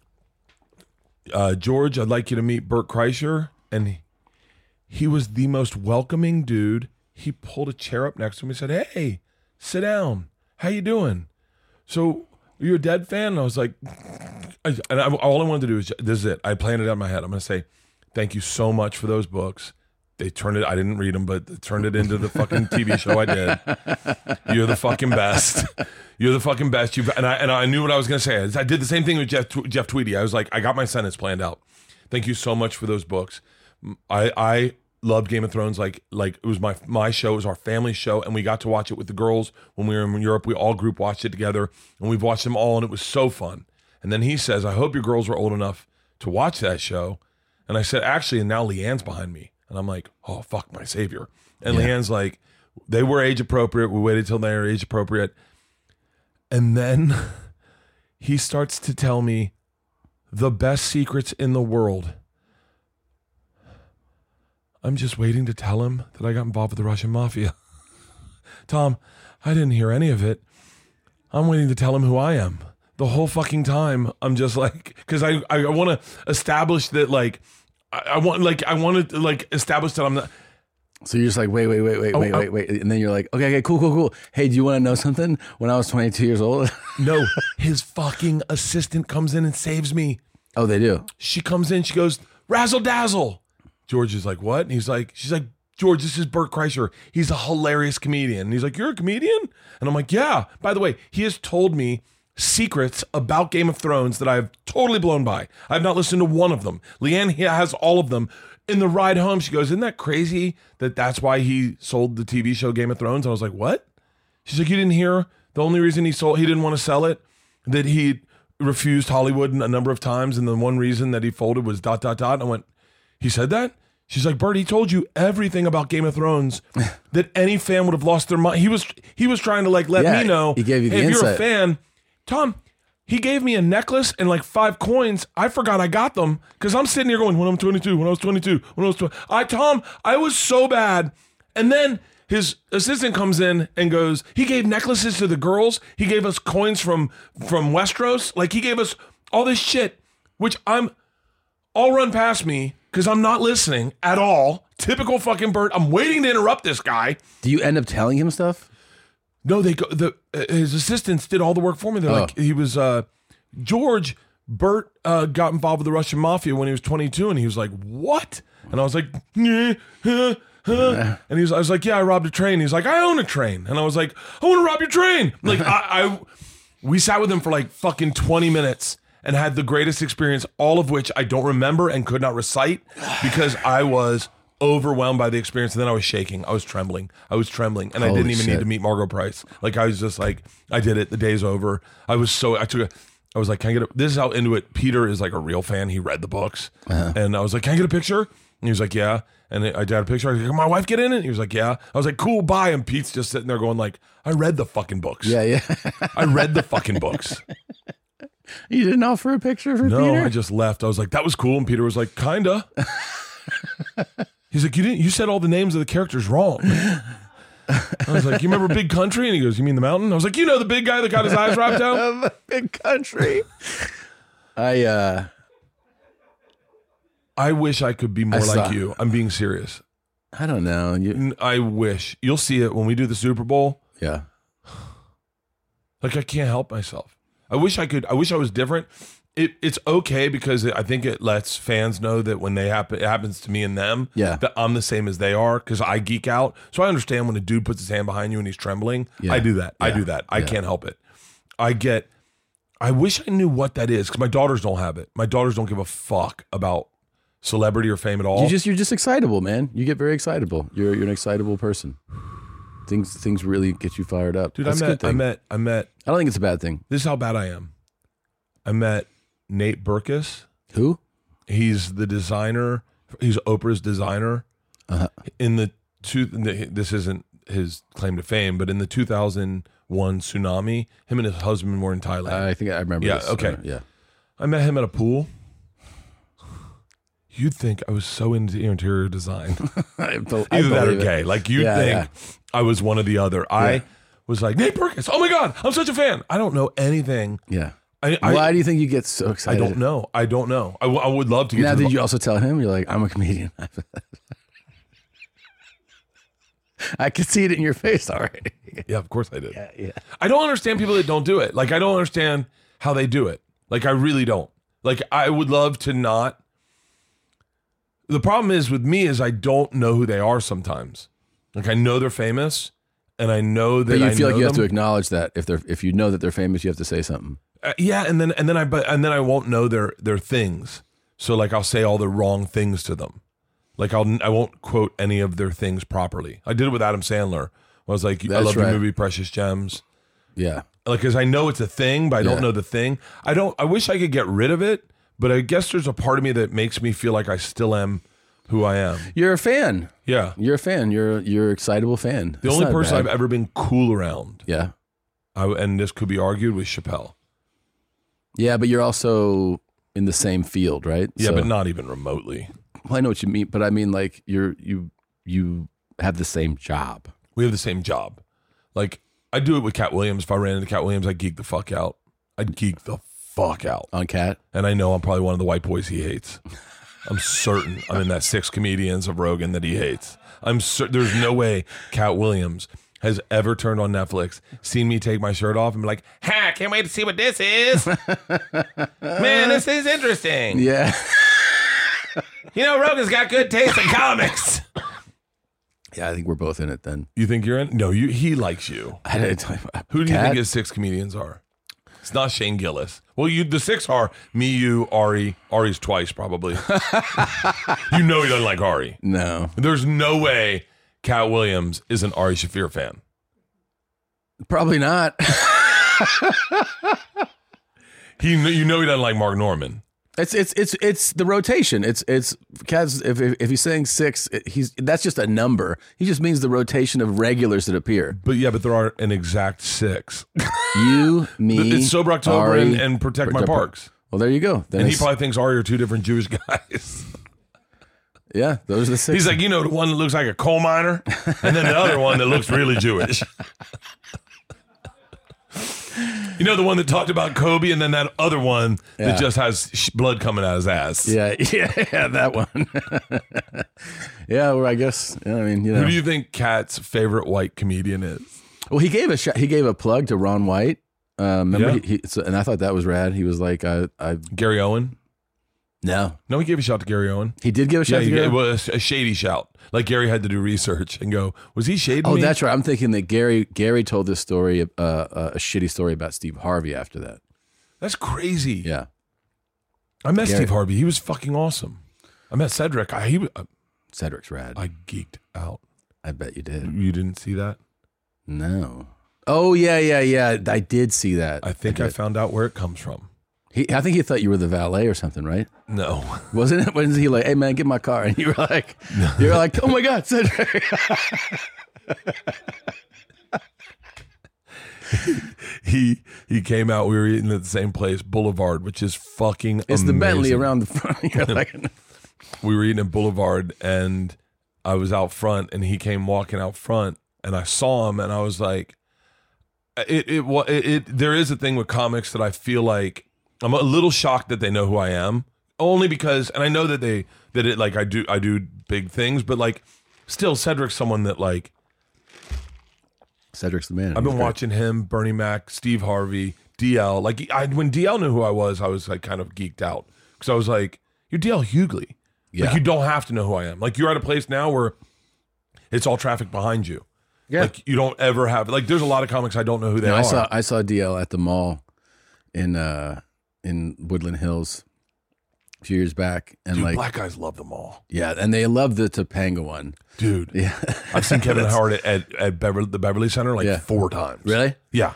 Uh, George, I'd like you to meet Bert Kreischer, and he, he was the most welcoming dude. He pulled a chair up next to him and said, hey, sit down. How you doing? So, are you a Dead fan? And I was like, I, and I, all I wanted to do is, this is it. I planned it out in my head. I'm going to say, thank you so much for those books. They turned it, I didn't read them, but they turned it into the fucking T V show I did. You're the fucking best. You're the fucking best. You've, and I and I knew what I was going to say. I did the same thing with Jeff Jeff Tweedy. I was like, I got my sentence planned out. Thank you so much for those books. I I loved Game of Thrones like like it was my my show. It was our family show, and we got to watch it with the girls when we were in Europe. We all group watched it together, and we've watched them all, and it was so fun. And then he says, I hope your girls are old enough to watch that show. And I said, actually, and now Leanne's behind me. And I'm like, oh, fuck, my savior. And yeah. Leanne's like, they were age appropriate. We waited till they were age appropriate. And then he starts to tell me the best secrets in the world. I'm just waiting to tell him that I got involved with the Russian mafia. Tom, I didn't hear any of it. I'm waiting to tell him who I am. The whole fucking time, I'm just like, because I, I want to establish that, like, I, I want, like, I want to, like, establish that I'm not. So you're just like, wait, wait, wait, wait, oh, wait, wait, wait. And then you're like, okay, okay, cool, cool, cool. Hey, do you want to know something? When I was twenty-two years old. No, his fucking assistant comes in and saves me. Oh, they do? She comes in, she goes, razzle dazzle. George is like, what? And he's like, she's like, George, this is Bert Kreischer. He's a hilarious comedian. And he's like, you're a comedian? And I'm like, yeah. By the way, he has told me secrets about Game of Thrones that I've totally blown by. I've not listened to one of them. Leanne has all of them. In the ride home, she goes, isn't that crazy that that's why he sold the T V show Game of Thrones? I was like, what? She's like, you didn't hear the only reason he sold, he didn't want to sell it, that he refused Hollywood a number of times, and the one reason that he folded was dot, dot, dot. And I went, he said that? She's like, Bert, he told you everything about Game of Thrones that any fan would have lost their mind. He was he was trying to like let Yeah, me know, he gave you the hey, if you're a insight. fan, Tom, he gave me a necklace and like five coins. I forgot I got them because I'm sitting here going, when I'm twenty-two, when I was twenty-two, when I was twenty. I, Tom, I was so bad. And then his assistant comes in and goes, he gave necklaces to the girls. He gave us coins from, from Westeros. Like he gave us all this shit, which I'm all run past me because I'm not listening at all. Typical fucking Bert. I'm waiting to interrupt this guy. Do you end up telling him stuff? No, they go. The uh, his assistants did all the work for me. They're Oh. like, he was uh, George. Bert uh, got involved with the Russian mafia when he was twenty-two, and he was like, "What?" And I was like, "Nah, huh, huh." And he was, I was like, "Yeah, I robbed a train." He's like, "I own a train," and I was like, "I want to rob your train." Like, I, I, we sat with him for like fucking twenty minutes and had the greatest experience, all of which I don't remember and could not recite because I was overwhelmed by the experience, and then I was shaking. I was trembling. I was trembling, and I Holy didn't even shit. need to meet Margot Price. Like I was just like, I did it. The day's over. I was so I took a. I was like, can I get a? This is how into it. Peter is like a real fan. He read the books, Uh-huh. and I was like, can I get a picture? And he was like, yeah. And I got a picture. I was like, can my wife get in it? He was like, yeah. I was like, cool, bye. And Pete's just sitting there going like, I read the fucking books. Yeah, yeah. I read the fucking books. You didn't offer a picture for No, Peter? I just left. I was like, that was cool. And Peter was like, kinda. He's like, you didn't. You said all the names of the characters wrong. I was like, you remember Big Country? And he goes, you mean the mountain? I was like, you know the big guy that got his eyes wrapped out? The big country. I uh I wish I could be more I like saw- you. I'm being serious. I don't know. You, N- I wish. You'll see it when we do the Super Bowl. yeah. Like I can't help myself. I wish I could. I wish I was different. It, it's okay because I think it lets fans know that when they happen, it happens to me and them. Yeah. That I'm the same as they are because I geek out. So I understand when a dude puts his hand behind you and he's trembling. Yeah. I do that. I Yeah. do that. I Yeah. can't help it. I get. I wish I knew what that is because my daughters don't have it. My daughters don't give a fuck about celebrity or fame at all. You just you're just excitable, man. You get very excitable. You're you're an excitable person. Things things really get you fired up. Dude, That's a I good met. I thing. met. I met. I don't think it's a bad thing. This is how bad I am. I met Nate Berkus. Who? He's the designer. He's Oprah's designer. Uh-huh. In the two, this isn't his claim to fame, but in the two thousand one tsunami, him and his husband were in Thailand. I think I remember. Yeah, this. okay. Uh, yeah. I met him at a pool. You'd think I was so into interior design. I, bel- I Either that or believe it. gay. Like you'd Yeah, think yeah. I was one or the other. I Yeah. was like, Nate Berkus. Oh my God, I'm such a fan. I don't know anything. Yeah. I, I, Why do you think you get so I excited? don't know. I don't know. I, w- I would love to get Now, to the did bo- you also tell him? You're like, I'm a comedian. I could see it in your face already. Yeah, of course I did. Yeah, yeah. I don't understand people that don't do it. Like, I don't understand how they do it. Like, I really don't. Like, I would love to not. The problem is with me is I don't know who they are sometimes. Like, I know they're famous, and I know that But you I feel know like you have to them. acknowledge that if they're if you know that they're famous, you have to say something. Uh, yeah, and then and then I but and then I won't know their their things. So like I'll say all the wrong things to them. Like I'll I won't quote any of their things properly. I did it with Adam Sandler. I was like, I That's love right. your movie Precious Gems. Yeah. Like, because I know it's a thing, but I don't Yeah. know the thing. I don't. I wish I could get rid of it, but I guess there's a part of me that makes me feel like I still am who I am. You're a fan. Yeah. You're a fan. You're you're an excitable fan. The It's only not person bad. I've ever been cool around, Yeah. I, and this could be argued, was Chappelle. Yeah, but you're also in the same field, right? Yeah, So- but not even remotely. Well, I know what you mean, but I mean like you're you you have the same job. We have the same job. Like, I do it with Cat Williams. If I ran into Cat Williams, I'd geek the fuck out. I'd geek the fuck out. On Cat. And I know I'm probably one of the white boys he hates. I'm certain I'm in that six comedians of Rogan that he hates. I'm cer- There's no way Cat Williams has ever turned on Netflix, seen me take my shirt off, and be like, "Ha! Can't wait to see what this is. Man, this is interesting. Yeah. You know, Rogan's got good taste in comics." Yeah, I think we're both in it then. You think you're in? No, you. He likes you. I didn't, Who do you Cat? think his six comedians are? It's not Shane Gillis. Well, you the six are me, you, Ari. Ari's twice probably. You know he doesn't like Ari. No. There's no way Cat Williams is an Ari Shaffir fan. Probably not. He, you know he doesn't like Mark Norman. It's it's it's it's the rotation. It's it's Cat's if if, if he's saying six, he's that's just a number. He just means the rotation of regulars that appear. But yeah, but there are an exact six. You, me, It's Sober October Ari, and, and Protect My Protect- Parks. Well, there you go. Then And he it's- probably thinks Ari are two different Jewish guys. yeah, those are the six. He's like, you know, the one that looks like a coal miner, and then the other one that looks really Jewish. You know, the one that talked about Kobe, and then that other one Yeah. that just has sh- blood coming out his ass. yeah, yeah, yeah, that one. Yeah, well, I guess. Yeah, I mean, you know. Who do you think Cat's favorite white comedian is? Well, he gave a sh- he gave a plug to Ron White. Uh, remember, Yeah. he, he, so, and I thought that was rad. He was like, I, I Gary Owen? no, No, he gave a shout to Gary Owen. he did give a Yeah, shout. he to Gary? gave, well, a, a shady shout. Like Gary had to do research and go, was he shading Oh, me? that's right. I'm thinking that Gary Gary told this story, uh, uh, a shitty story about Steve Harvey after that. That's crazy. Yeah, I met Gary- Steve Harvey. He was fucking awesome. I met Cedric. I, he, I, Cedric's rad. I, I geeked out. bet you did. You didn't see that? No. Oh yeah, yeah, yeah. I did see that. I think I, did. found out where it comes from. He, I think he thought you were the valet or something, right? No. Wasn't it? Wasn't he like, "Hey man, get my car"? And you were like, "You were like, oh my god, Cedric." he he came out. We were eating at the same place, Boulevard, which is fucking It's the amazing. Bentley around the front. You're like, We were eating at Boulevard, and I was out front, and he came walking out front, and I saw him, and I was like, it it what it, it there is a thing with comics that I feel like I'm a little shocked that they know who I am, only because, and I know that they that it like I do I do big things, but like still Cedric's someone that like Cedric's the man. I've He's been great. watching him, Bernie Mac, Steve Harvey, D L. Like I when D L knew who I was, I was like kind of geeked out because I was like, you're D L Hughley. Yeah. Like you don't have to know who I am. Like you're at a place now where it's all traffic behind you. Yeah. Like you don't ever have like there's a lot of comics I don't know who they No, are. I saw I saw D L at the mall in uh in Woodland Hills a few years back, and Dude, like black guys love them all. yeah, and they love the Topanga one. Dude. Yeah, I've seen Kevin Howard at, at, at Beverly, the Beverly Center like Yeah. four times. really. Yeah.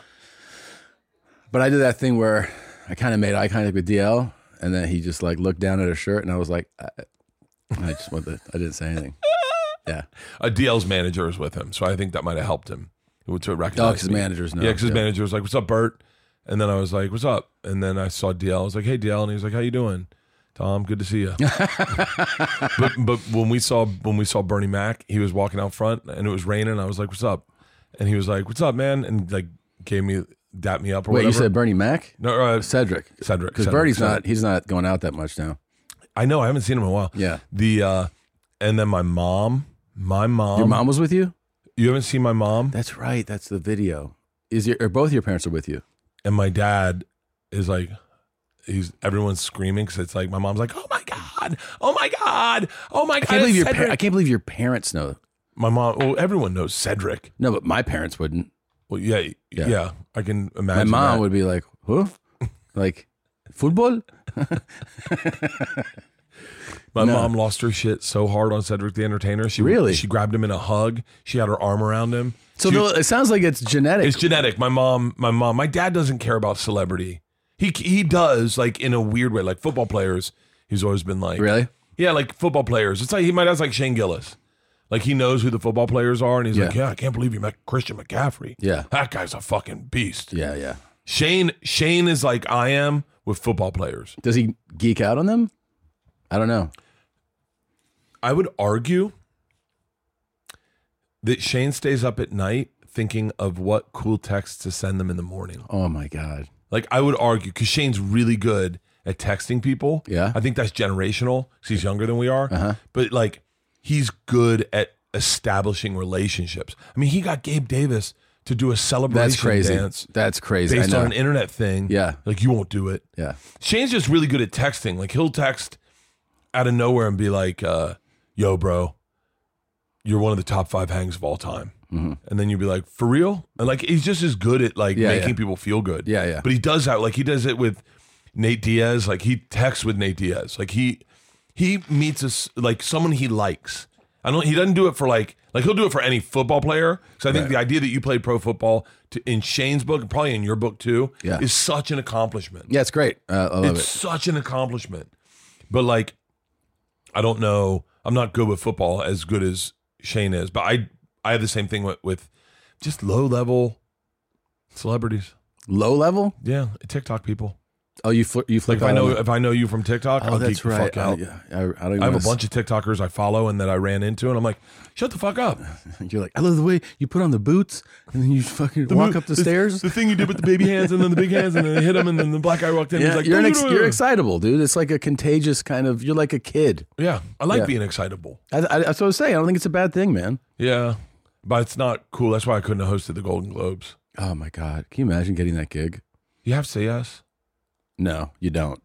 But I did that thing where I kind of made eye contact with D L, and then he just like looked down at her shirt, and I was like, I, I just went. I didn't say anything. Yeah. Uh, D L's manager is with him, so I think that might have helped him to recognize Oh, 'cause his me. managers know. Yeah, because his Yeah. manager was like, "What's up, Bert?" And then I was like, "What's up?" And then I saw D L. I was like, "Hey, D L," and he was like, "How you doing, Tom? Good to see you." but but when we saw when we saw Bernie Mac, he was walking out front, and it was raining. I was like, "What's up?" And he was like, "What's up, man?" And like gave me dapped me up or Wait, whatever. you said Bernie Mac? no, uh, Cedric. Cedric Because Cedric, Bernie's Cedric. not. He's not going out that much now. I know. I haven't seen him in a while. Yeah. The uh, and then my mom, my mom. Your mom was with you? You haven't seen my mom? That's right. That's the video. Is your or both your parents are with you? And my dad is like, he's everyone's screaming because it's like my mom's like, oh my god, oh my god, oh my god. I can't believe your Cedric. par- I can't believe your parents know. My mom. Well, everyone knows Cedric. No, but my parents wouldn't. Well, yeah, yeah, Yeah. I can My imagine. mom that. would be like, "Huh? Like football?" My No. mom lost her shit so hard on Cedric the Entertainer. She Really? She grabbed him in a hug. She had her arm around him. So She- though, it sounds like it's genetic. It's genetic. My mom, my mom, my dad doesn't care about celebrity. He he does like in a weird way, like football players. He's always been like, Really? Yeah, like football players. It's like he might have like Shane Gillis. Like he knows who the football players are, and he's Yeah. like, yeah, I can't believe you met Christian McCaffrey. Yeah. that guy's a fucking beast. Yeah, yeah. Shane Shane is like I am with football players. Does he geek out on them? I don't know. I would argue that Shane stays up at night thinking of what cool texts to send them in the morning. Oh my god. Like I would argue because Shane's really good at texting people. Yeah. I think that's generational because he's younger than we are. Uh-huh. But like he's good at establishing relationships. I mean, he got Gabe Davis to do a celebration That's crazy. dance That's crazy. based I know. on an internet thing. Yeah. Like you won't do it. Yeah. Shane's just really good at texting. Like he'll text out of nowhere and be like, uh, yo, bro, you're one of the top five hangs of all time. Mm-hmm. And then you'd be like, for real? And like, he's just as good at like Yeah, making yeah. people feel good. Yeah, yeah. But he does that. Like he does it with Nate Diaz. Like he texts with Nate Diaz. Like he, he meets us like someone he likes. I don't, he doesn't do it for like, like he'll do it for any football player. So I think Right. the idea that you played pro football to, in Shane's book, and probably in your book too, Yeah. is such an accomplishment. Yeah, it's great. Uh, I love It's it. such an accomplishment. But like, I don't know. I'm not good with football as good as Shane is. But I I have the same thing with, with just low level celebrities. Low level? Yeah, TikTok people. Oh, you fl- you Like flick if I on know them? if I know you from TikTok, Oh, I'll that's geek the right. fuck out. I, yeah, I, I don't even I have a wanna bunch of TikTokers I follow and that I ran into, and I'm like, shut the fuck up. s- You're like, I love the way you put on the boots and then you fucking walk up the stairs. The thing you did with the baby hands and then the big hands and then they hit him and then the black guy walked in. Yeah, and he's like, you're, an ex- "Duh." you're excitable, dude. It's like a contagious kind of. You're like a kid. Yeah, I like Yeah. being excitable. I, I, that's what I was saying. I don't think it's a bad thing, man. Yeah, but it's not cool. That's why I couldn't have hosted the Golden Globes. Oh my god, can you imagine getting that gig? You have to say yes. No, you don't.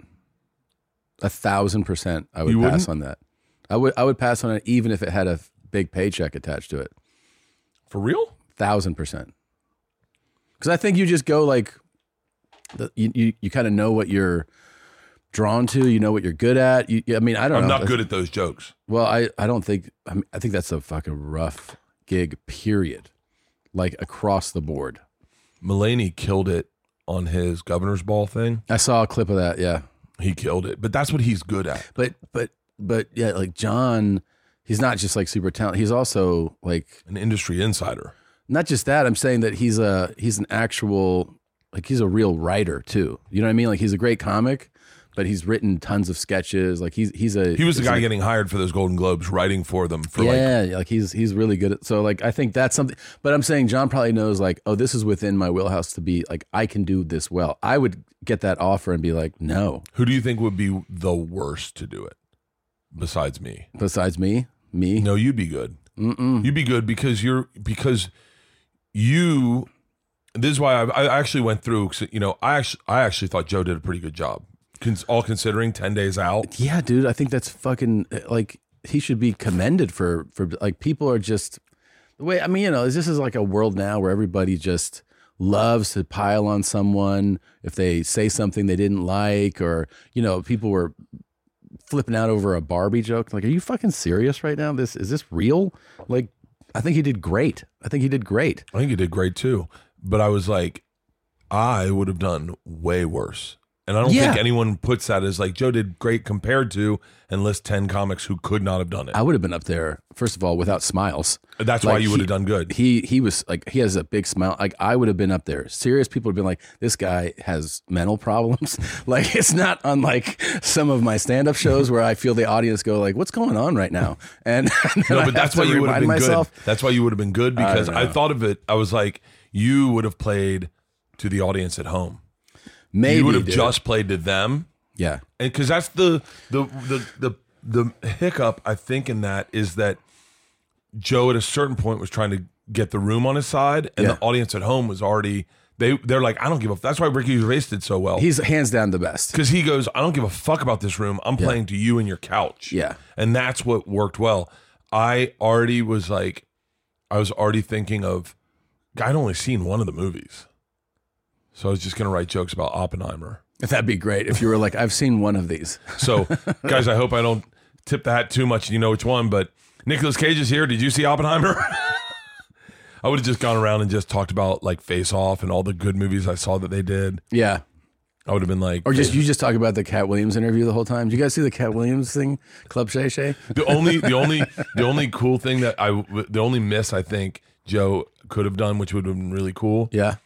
A thousand percent, I would You pass wouldn't? on that. I would. I would pass on it even if it had a big paycheck attached to it. For real? Thousand percent. Because I think you just go like, the, you you, you kind of know what you're drawn to. You know what you're good at. You, I mean, I don't I'm know. not good at those jokes. Well, I, I don't think, I, mean, I think that's a fucking rough gig, period. Like across the board. Mulaney killed it on his governor's ball thing. I saw a clip of that, yeah. He killed it, but that's what he's good at. But, but, but yeah, like John, he's not just like super talented. He's also like, An industry insider. not just that, I'm saying that he's a, he's an actual, like he's a real writer too. You know what I mean? Like he's a great comic, but he's written tons of sketches. Like he's, he's a, He was the he's guy a- getting hired for those Golden Globes, writing for them for like. yeah, like, he's he's really good at. So like I think that's something. But I'm saying John probably knows like, oh, this is within my wheelhouse to be like I can do this well. I would get that offer and be like, no. Who do you think would be the worst to do it, besides me? Besides me, me. No, you'd be good. Mm-mm. You'd be good because you're because you. This is why I, I actually went through. 'Cause, you know, I actually I actually thought Joe did a pretty good job. Cons- all considering ten days out. Yeah, dude. I think that's fucking like he should be commended for for like people are just the way. I mean, you know, this is like a world now where everybody just loves to pile on someone if they say something they didn't like, or you know, people were flipping out over a Barbie joke. Like, are you fucking serious right now? This is this real? Like, I think he did great. I think he did great. I think he did great too. But I was like, I would have done way worse. And I don't Yeah. think anyone puts that as like Joe did great compared to and list ten comics who could not have done it. I would have been up there first of all without smiles. That's why Like, you would he- have done good. He he was like he has a big smile. Like I would have been up there. Serious people would have been like, this guy has mental problems. Like it's not unlike some of my stand up shows where I feel the audience go like, what's going on right now? And, and No, I but that's have why to you would have remind been myself. good. That's why you would have been good because don't I, know. thought of it. I was like, you would have played to the audience at home. Maybe you would have dude. just played to them. yeah. And because that's the the the the the hiccup I think in that is that Joe at a certain point was trying to get the room on his side, and Yeah. the audience at home was already they they're like, I don't give a. That's why Ricky Gervais did so well. He's hands down the best. Because he goes, I don't give a fuck about this room. I'm playing to you and your couch. Yeah. And that's what worked well. I already was like, I was already thinking of, I'd only seen one of the movies. So I was just going to write jokes about Oppenheimer. That'd be great if you were like, I've seen one of these. So, guys, I hope I don't tip the hat too much and you know which one, but Nicolas Cage is here. Did you see Oppenheimer? I would have just gone around and just talked about like Face Off and all the good movies I saw that they did. Yeah. I would have been like, Or just you just talk about the Cat Williams interview the whole time. Did you guys see the Cat Williams thing? Club Shay Shay? The only, the only, the only cool thing that I, the only miss I think Joe could have done, which would have been really cool. Yeah.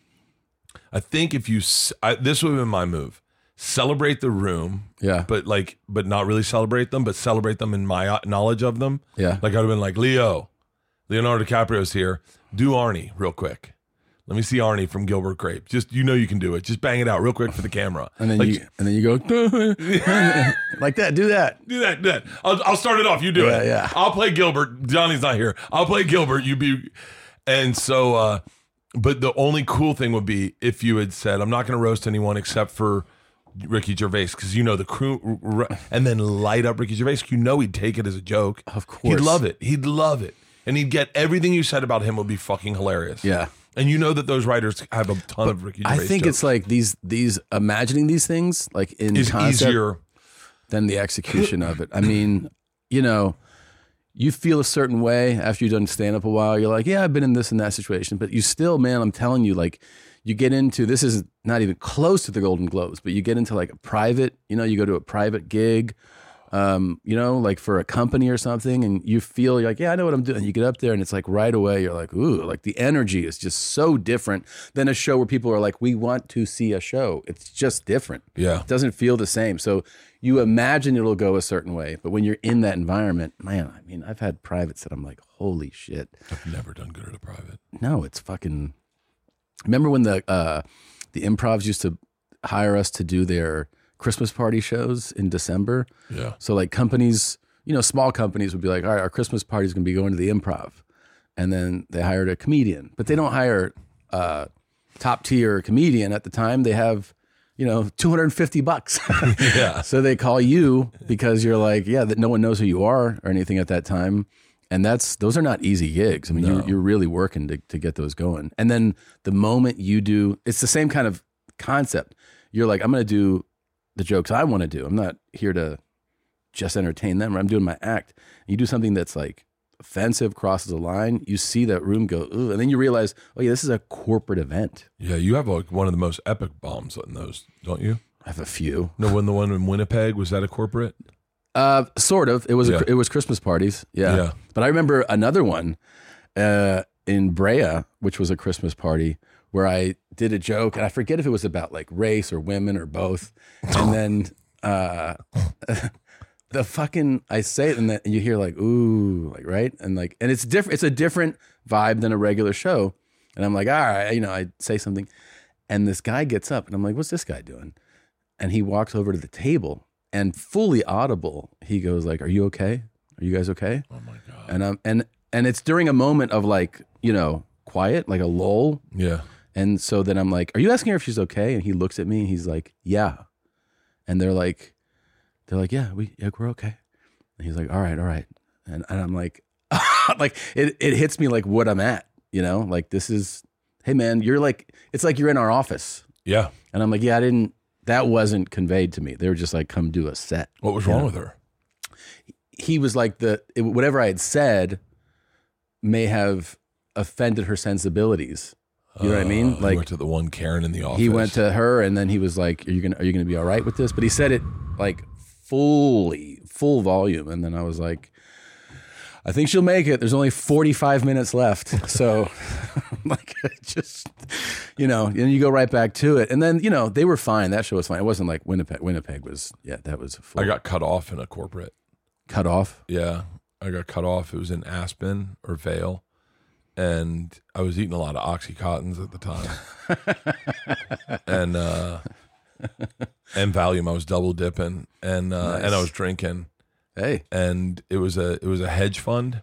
I think if you, s- I, this would have been my move. Celebrate the room, Yeah. but like, but not really celebrate them, but celebrate them in my knowledge of them. Yeah. Like I'd have been like, Leo, Leonardo DiCaprio's here. Do Arnie real quick. Let me see Arnie from Gilbert Grape. Just, you know, you can do it. Just bang it out real quick for the camera. And then like, you and then you go like that. Do that. do that, do that. I'll, I'll start it off. You do Yeah, it. yeah. I'll play Gilbert. Johnny's not here. I'll play Gilbert. You be, and so, uh, but the only cool thing would be if you had said, I'm not going to roast anyone except for Ricky Gervais, because you know the crew, r- and then light up Ricky Gervais. You know he'd take it as a joke. Of course. He'd love it. He'd love it. and he'd get everything you said about him would be fucking hilarious. Yeah. And you know that those writers have a ton But of Ricky Gervais I think jokes. it's like these these imagining these things like in Is concept easier. than the execution of it. I mean, you know, you feel a certain way after you've done stand up a while. You're like, yeah, I've been in this and that situation, but you still, man, I'm telling you, like, you get into this is not even close to the Golden Globes, but you get into like a private, you know, you go to a private gig, um, you know, like for a company or something, and you feel you're like, yeah, I know what I'm doing. You get up there and it's like right away, you're like, ooh, like the energy is just so different than a show where people are like, we want to see a show. It's just different. Yeah. It doesn't feel the same. So you imagine it'll go a certain way, but when you're in that environment, man, I mean, I've had privates that I'm like, holy shit. I've never done good at a private. No, it's fucking. Remember when the uh, the improvs used to hire us to do their Christmas party shows in December? Yeah. So like companies, you know, small companies would be like, all right, our Christmas party is going to be going to the Improv, and then they hired a comedian, but they don't hire a top tier comedian at the time. They have, you know, two hundred fifty bucks. Yeah. So they call you because you're like, yeah, that no one knows who you are or anything at that time. And that's, those are not easy gigs. I mean, No. you're, you're really working to, to get those going. And then the moment you do, it's the same kind of concept. You're like, I'm going to do the jokes I want to do. I'm not here to just entertain them. I'm doing my act. You do something that's like offensive, crosses a line. You see that room go, ooh, and then you realize, oh yeah, this is a corporate event. Yeah, you have like one of the most epic bombs in those, don't you? I have a few. No, when the one in Winnipeg, was that a corporate? Uh, sort of. It was Yeah. a, it was Christmas parties. Yeah. Yeah. But I remember another one uh, in Brea, which was a Christmas party where I did a joke, and I forget if it was about like race or women or both. And then uh, the fucking I say it, and then you hear like ooh, like right, and like, and it's different. It's a different vibe than a regular show. And I'm like, all right, you know, I say something, and this guy gets up, and I'm like, what's this guy doing? And he walks over to the table. And fully audible, he goes like, "Are you okay? Are you guys okay?" Oh my God. And um, and and it's during a moment of like, you know, quiet, like a lull. Yeah. And so then I'm like, "Are you asking her if she's okay?" And he looks at me and he's like, "Yeah." And they're like, they're like, "Yeah, we yeah, we're okay." And he's like, "All right, all right." And and I'm like, like it it hits me like what I'm at, you know, like this is, hey man, you're like, it's like you're in our office. Yeah. And I'm like, yeah, I didn't. That wasn't conveyed to me. They were just like, come do a set. What was You wrong know? with her? He was like, the it, whatever I had said may have offended her sensibilities. You know what I Uh, mean? he Like went to the one Karen in the office. he went to her, and then he was like, "Are you gonna Are you gonna be all right with this?" But he said it like fully, full volume, and then I was like, "I think she'll make it." There's only forty-five minutes left, so like just. You know, and you go right back to it. And then, you know, they were fine. That show was fine. It wasn't like Winnipeg. Winnipeg was, yeah, that was full. I got cut off in a corporate. cut off. Yeah. I got cut off. It was in Aspen or Vale. And I was eating a lot of Oxycontins at the time. and uh and Valium. I was double dipping. And uh Nice. and I was drinking. Hey, And it was a it was a hedge fund.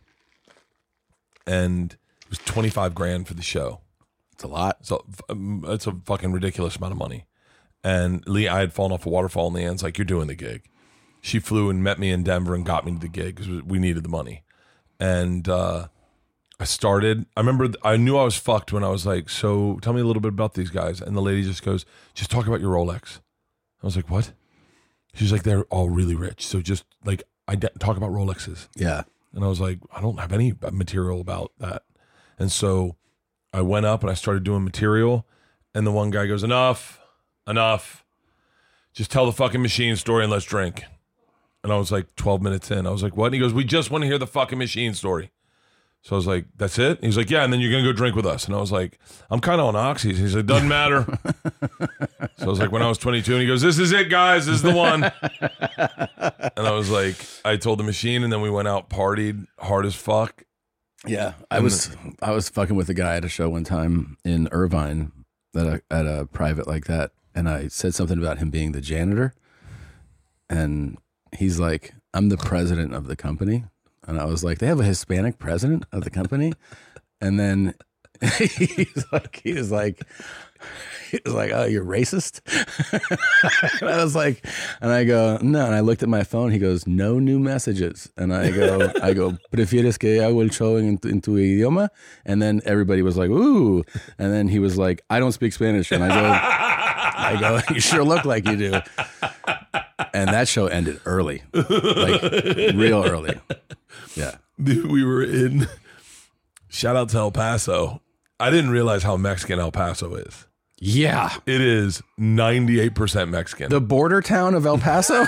And it was twenty-five grand for the show. it's a lot. So um, it's a fucking ridiculous amount of money. And Lee, I had fallen off a waterfall, and Leanne's like, "You're doing the gig." She flew and met me in Denver and got me to the gig because we needed the money. And uh, I started. I remember I knew I was fucked when I was like, "So tell me a little bit about these guys." And the lady just goes, "Just talk about your Rolex." I was like, "What?" She's like, "They're all really rich, so just like I talk about Rolexes." Yeah. And I was like, I don't have any material about that. And so I went up and I started doing material. And the one guy goes, enough, enough. Just tell the fucking machine story and let's drink. And I was like twelve minutes in. I was like, what? And he goes, we just want to hear the fucking machine story. So I was like, that's it? And he's like, yeah. And then you're going to go drink with us. And I was like, I'm kind of on oxys. He's like, doesn't matter. So I was like, when I was twenty-two, and he goes, this is it, guys. This is the one. And I was like, I told the machine, and then we went out, partied hard as fuck. Yeah. I was I was fucking with a guy at a show one time in Irvine at a, at a private like that. And I said something about him being the janitor. And he's like, I'm the president of the company. And I was like, they have a Hispanic president of the company? And then he's like, he was like, he was like, oh, you're racist? And I was like, and I go, no. And I looked at my phone. He goes, no new messages. And I go, I go, ¿prefieres que hago el show en tu, en tu idioma? And then everybody was like, ooh. And then he was like, I don't speak Spanish. And I go, I go, you sure look like you do. And that show ended early, like real early. Yeah. Dude, we were in, shout out to El Paso. I didn't realize how Mexican El Paso is. Yeah. It is ninety-eight percent Mexican. The border town of El Paso?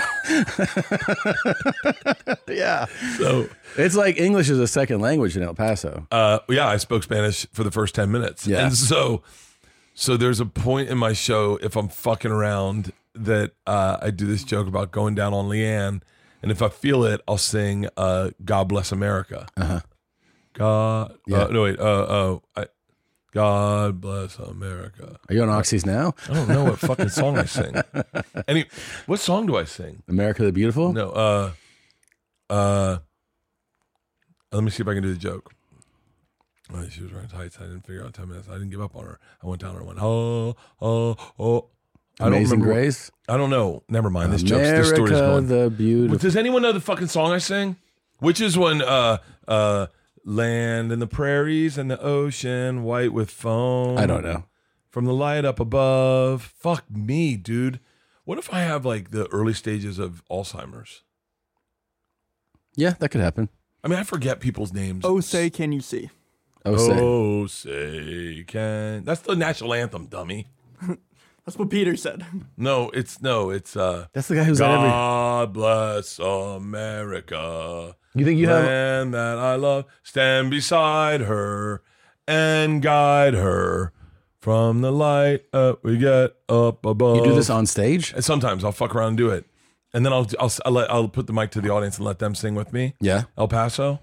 Yeah. So it's like English is a second language in El Paso. Uh, yeah, I spoke Spanish for the first ten minutes. Yeah. And so, so there's a point in my show, if I'm fucking around, that uh, I do this joke about going down on Leanne. And if I feel it, I'll sing uh, God Bless America. Uh-huh. God, Yeah. uh, no, wait, uh, uh, I, God Bless America. Are you on Oxys now? I don't know what fucking song I sing. Any, what song do I sing? America the Beautiful? No, uh, uh, let me see if I can do the joke. Oh, she was wearing tights. I didn't figure out ten minutes. I didn't give up on her. I went down and went, oh, oh, oh. I don't Amazing remember what- Grace? I don't know. Never mind. This joke. America This story's going. the Beautiful. Does anyone know the fucking song I sing? Which is when uh uh land in the prairies and the ocean white with foam. I don't know. From the light up above. Fuck me, dude. What if I have like the early stages of Alzheimer's? Yeah, that could happen. I mean, I forget people's names. Oh, say, can you see? Oh, say. Oh, say can. That's the national anthem, dummy. That's what Peter said. No, it's no, it's uh That's the guy who's at every. God bless America. You think you have? Land that I love, stand beside her and guide her from the light up we get up above. You do this on stage? And sometimes I'll fuck around and do it, and then I'll I'll I'll, let, I'll put the mic to the audience and let them sing with me. Yeah. El Paso.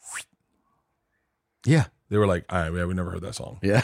Yeah. They were like, all right, yeah, we never heard that song. Yeah.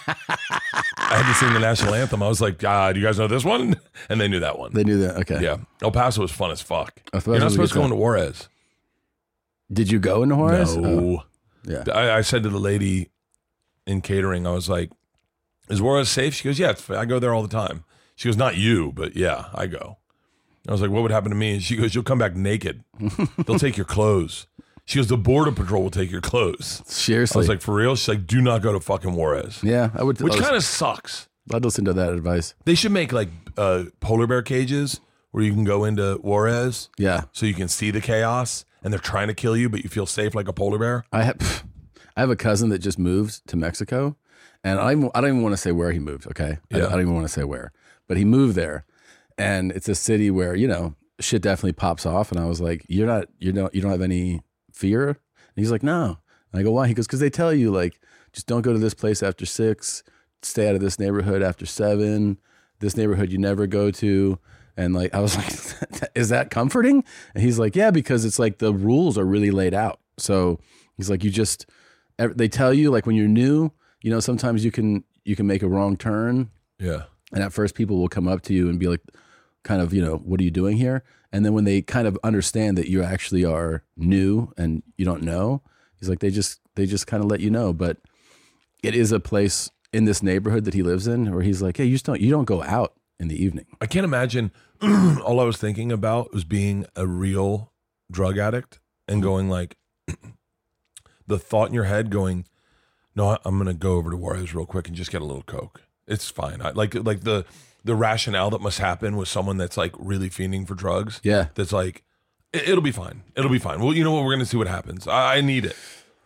I had to sing the national anthem. I was like, ah, do you guys know this one? And they knew that one. They knew that. Okay. Yeah. El Paso was fun as fuck. El Paso You're not was a supposed to good go time. into Juarez. Did you go into Juarez? No. Oh, yeah. I, I said to the lady in catering, I was like, is Juarez safe? She goes, yeah, it's, I go there all the time. She goes, not you, but yeah, I go. I was like, what would happen to me? And she goes, you'll come back naked. They'll take your clothes. She goes, the border patrol will take your clothes. Seriously. I was like, for real? She's like, do not go to fucking Juarez. Yeah, I would. Which I was- kind of sucks. I'd listen to that advice. They should make like uh, polar bear cages where you can go into Juarez Yeah. so you can see the chaos and they're trying to kill you, but you feel safe like a polar bear. I have, I have a cousin that just moved to Mexico, and I don't even, I don't even want to say where he moved. Okay, I, Yeah. I don't even want to say where, but he moved there, and it's a city where you know shit definitely pops off. And I was like, "You're not, you don't, you don't have any fear?" And he's like, "No." And I go, "Why?" He goes, "Because they tell you like, just don't go to this place after six, stay out of this neighborhood after seven, this neighborhood you never go to." And like, I was like, is that comforting? And he's like, yeah, because it's like the rules are really laid out. So he's like, you just, they tell you like when you're new, you know, sometimes you can, you can make a wrong turn. Yeah. And at first people will come up to you and be like, kind of, you know, what are you doing here? And then when they kind of understand that you actually are new and you don't know, he's like, they just, they just kind of let you know. But it is a place in this neighborhood that he lives in where he's like, hey, you just don't, you don't go out in the evening. I can't imagine. All I was thinking about was being a real drug addict and going like, the thought in your head going, no, I'm going to go over to Juarez real quick and just get a little Coke. It's fine. I, like like the the rationale that must happen with someone that's like really fiending for drugs. Yeah. That's like, it, it'll be fine. It'll be fine. Well, you know what? We're going to see what happens. I, I need it.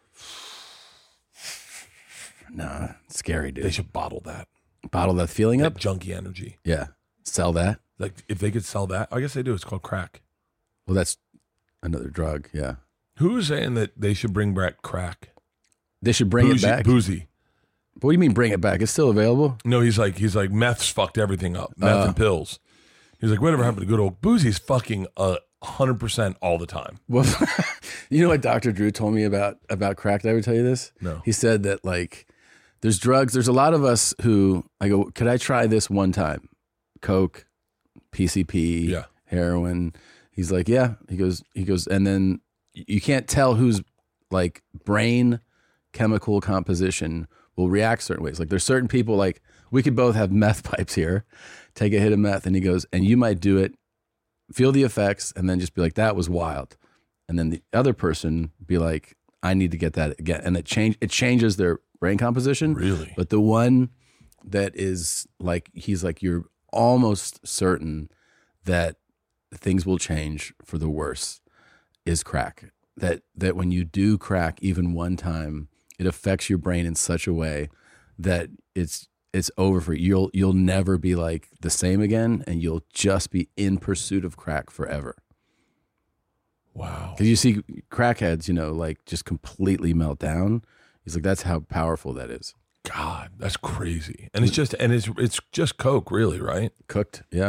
Nah, it's scary, dude. They should bottle that. Bottle that feeling That up. junkie energy. Yeah. Sell that. Like if they could sell that, I guess they do. It's called crack. Well, that's another drug. Yeah. Who is saying that they should bring back crack? They should bring boozy, it back. Boozy. What do you mean bring it back? It's still available? No, he's like he's like meth's fucked everything up. Meth Uh. and pills. He's like, whatever happened to good old boozy's fucking a hundred percent all the time. Well, you know what Doctor Drew told me about about crack? Did I ever tell you this? No. He said that like there's drugs. There's a lot of us who I go, could I try this one time? Coke, P C P, Yeah. heroin. He's like, yeah. He goes, he goes, and then you can't tell whose like brain chemical composition will react certain ways. Like there's certain people like we could both have meth pipes here, take a hit of meth, and he goes, and you might do it, feel the effects, and then just be like, that was wild. And then the other person be like, I need to get that again. And it change it changes their brain composition. Really? But the one that is like, he's like, you're almost certain that things will change for the worse is crack. That that when you do crack even one time, it affects your brain in such a way that it's it's over for you. You'll you'll never be like the same again, and you'll just be in pursuit of crack forever. Wow. Because you see crackheads, you know, like just completely melt down. He's like, that's how powerful that is. God, that's crazy. And it's just and it's it's just coke, really, right? Cooked, yeah.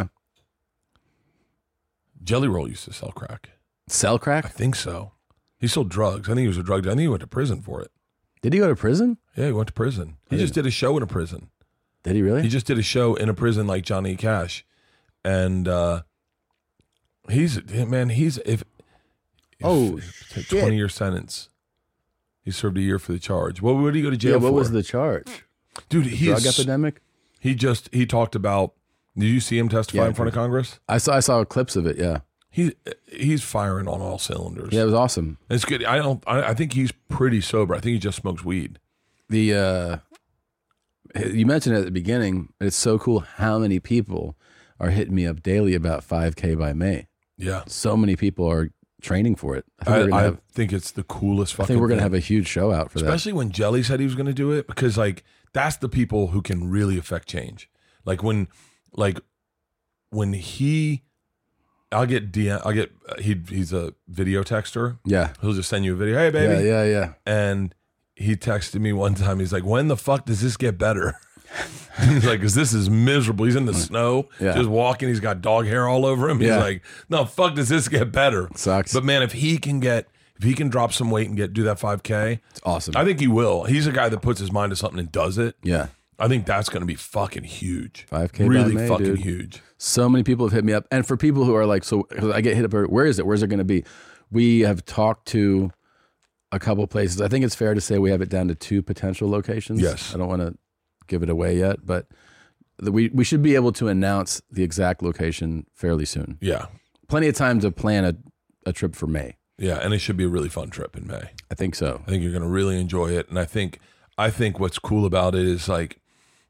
Jelly Roll used to sell crack. Sell I crack? think so. He sold drugs. I think he was a drug. I think he went to prison for it. Did he go to prison? Yeah, he went to prison. He I just didn't- did a show in a prison. Did he really? He just did a show in a prison like Johnny Cash, and uh, he's man. He's if, if Oh, it's a shit. twenty year sentence. He served a year for the charge. What would he go to jail yeah, what for? was the charge? Dude? He's Drug epidemic? He just he talked about. Did you see him testify Yeah, in front of Congress? I saw I saw clips of it, yeah. He he's firing on all cylinders. Yeah, it was awesome. It's good. I don't. I, I think he's pretty sober. I think he just smokes weed. The uh you mentioned it at the beginning, it's so cool how many people are hitting me up daily about five K by May. Yeah, So many people are training for it. I think I, we're gonna I have think it's the coolest fucking. I think we're gonna thing. have a huge show out for that. Especially when Jelly said he was going to do it, because like that's the people who can really affect change. Like when, like when he, I'll get D M, I'll get he he's a video texter. Yeah. He'll just send you a video. Hey baby, Yeah, yeah, yeah. and he texted me one time. He's like, when the fuck does this get better? He's like, because this is miserable. He's in the snow, Yeah. just walking. He's got dog hair all over him. He's Yeah. like, no, fuck, does this get better? Sucks. But man, if he can get, if he can drop some weight and get do that five K, It's awesome. I think he will. He's a guy that puts his mind to something and does it. yeah. I think that's going to be fucking huge. five K by really May, fucking dude. huge. So many people have hit me up. And for people who are like, so 'cause I get hit up, where is it? Where's it going to be? We have talked to a couple places. I think it's fair to say we have it down to two potential locations. Yes. I don't want to give it away yet, but the, we, we should be able to announce the exact location fairly soon. Yeah, Plenty of time to plan a, a trip for May. yeah, and it should be a really fun trip in May. I think so. I think you're going to really enjoy it, and I think I think what's cool about it is like,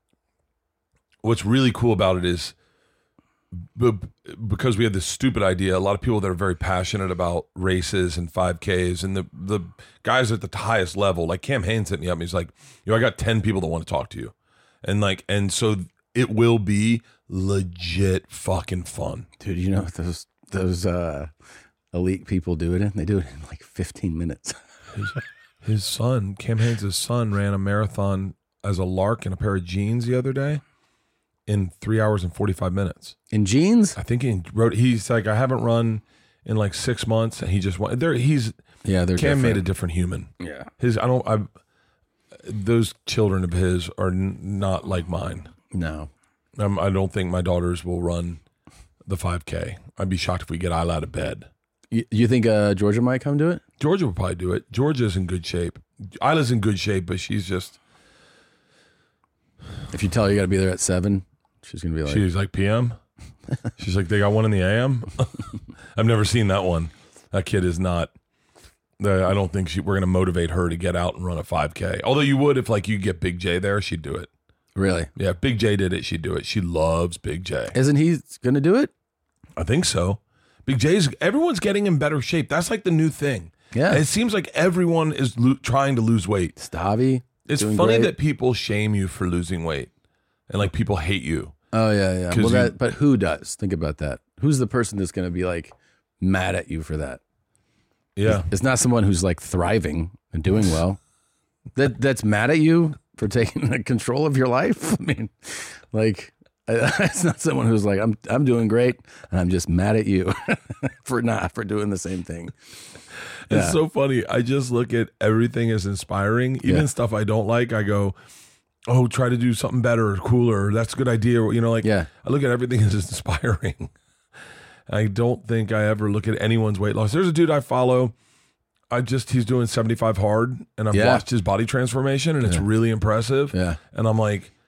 what's really cool about it is b- because we had this stupid idea. A lot of people that are very passionate about races and five Ks, and the the guys at the highest level, like Cam Haines hit me up. And he's like, "Yo, I got ten people that want to talk to you," and like, and so it will be legit fucking fun. Dude, you know what those those uh, elite people do it in? They do it in like fifteen minutes. His, his son, Cam Haines' son, ran a marathon as a lark in a pair of jeans the other day in three hours and forty-five minutes. In jeans? I think he wrote, he's like, I haven't run in like six months. And he just went there. He's, Yeah, they're Cam made a different. different human. Yeah. His, I don't, I, those children of his are n- not like mine. No. Um, I don't think my daughters will run the five K. I'd be shocked if we get Isla out of bed. You, you think uh, Georgia might come do it? Georgia will probably do it. Georgia's in good shape. Isla's in good shape, but she's just, If you tell her you got to be there at seven, she's gonna be like, she's like P M. She's like, they got one in the A M. I've never seen that one. That kid is not. the- I don't think she, we're going to motivate her to get out and run a five K. Although you would if like you get Big J there, she'd do it. really? Yeah, if Big J did it, she'd do it. She loves Big J. Isn't he gonna do it? I think so. Big J's. Everyone's getting in better shape. That's like the new thing. Yeah. It seems like everyone is lo- trying to lose weight. Stavi. It's doing funny great. that people shame you for losing weight, and like people hate you. Oh yeah, yeah. 'Cause Well, you- that. But who does? Think about that. Who's the person that's gonna be like mad at you for that? Yeah. It's not someone who's like thriving and doing well. That that's mad at you for taking control of your life. I mean, like, it's not someone who's like, I'm I'm doing great, and I'm just mad at you for not for doing the same thing. It's Yeah. so funny. I just look at everything as inspiring. Even Yeah. stuff I don't like, I go, oh, try to do something better or cooler. That's a good idea. You know, like Yeah. I look at everything as inspiring. I don't think I ever look at anyone's weight loss. There's a dude I follow. I just, he's doing seventy-five hard and I've Yeah. watched his body transformation and it's really impressive. Yeah. And I'm like,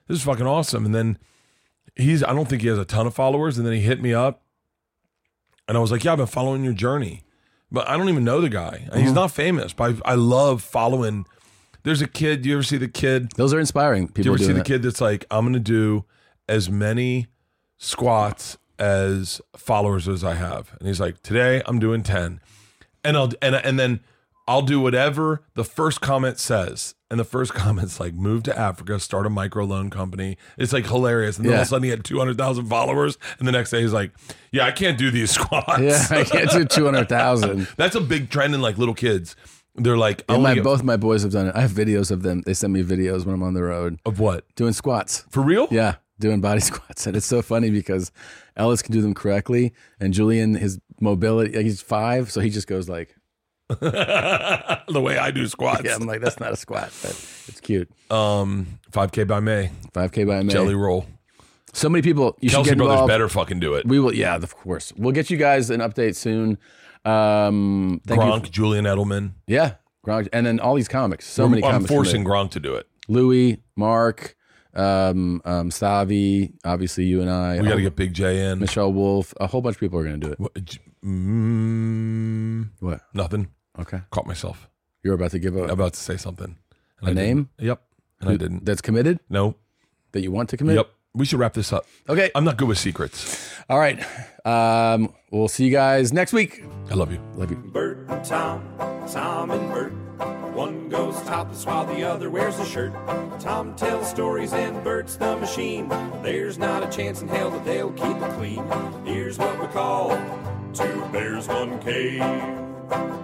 this is fucking awesome. And then he's, I don't think he has a ton of followers. And then he hit me up and I was like, yeah, I've been following your journey, but I don't even know the guy. Mm-hmm. He's not famous, but I, I love following. There's a kid. Do you ever see the kid? Those are inspiring. People do you ever see the that. kid that's like, I'm going to do as many squats as followers as I have. And he's like, today I'm doing ten. And I'll, and, and then I'll do whatever the first comment says. And the first comment's like, move to Africa, start a microloan company. It's like hilarious. And then Yeah. all of a sudden he had two hundred thousand followers. And the next day he's like, yeah, I can't do these squats. Yeah, I can't do two hundred thousand. That's a big trend in like little kids. They're like, I Yeah, wanna my, get- both my boys have done it. I have videos of them. They send me videos when I'm on the road of what? doing squats. For real? Yeah, doing body squats. And it's so funny because Ellis can do them correctly. And Julian, his mobility, like he's five. So he just goes like, The way I do squats. yeah, I'm like, that's not a squat, but it's cute. Um, five K by May. five K by May. Jelly roll. So many people. You Kelsey should get Brothers involved. better fucking do it. We will, yeah, of course. We'll get you guys an update soon. Um, thank Gronk, you. Julian Edelman. Yeah, Gronk, and then all these comics. So I'm, many I'm comics. forcing Gronk to do it. Louis, Mark, um, um, Savi, obviously you and I. We got to oh, get Big J in. Michelle Wolf. A whole bunch of people are going to do it. What, j- mm, What? nothing. Okay. Caught myself. You're about to give a, About to say something. And a I name didn't. Yep. And I didn't. that's committed, No. that you want to commit? Yep. We should wrap this up. Okay. I'm not good with secrets. All right. Um, we'll see you guys next week. I love you. Love you. Bert and Tom, Tom and Bert. One goes topless while the other wears a shirt. Tom tells stories and Bert's the machine. There's not a chance in hell that they'll keep it clean. Here's what we call two bears, one cave.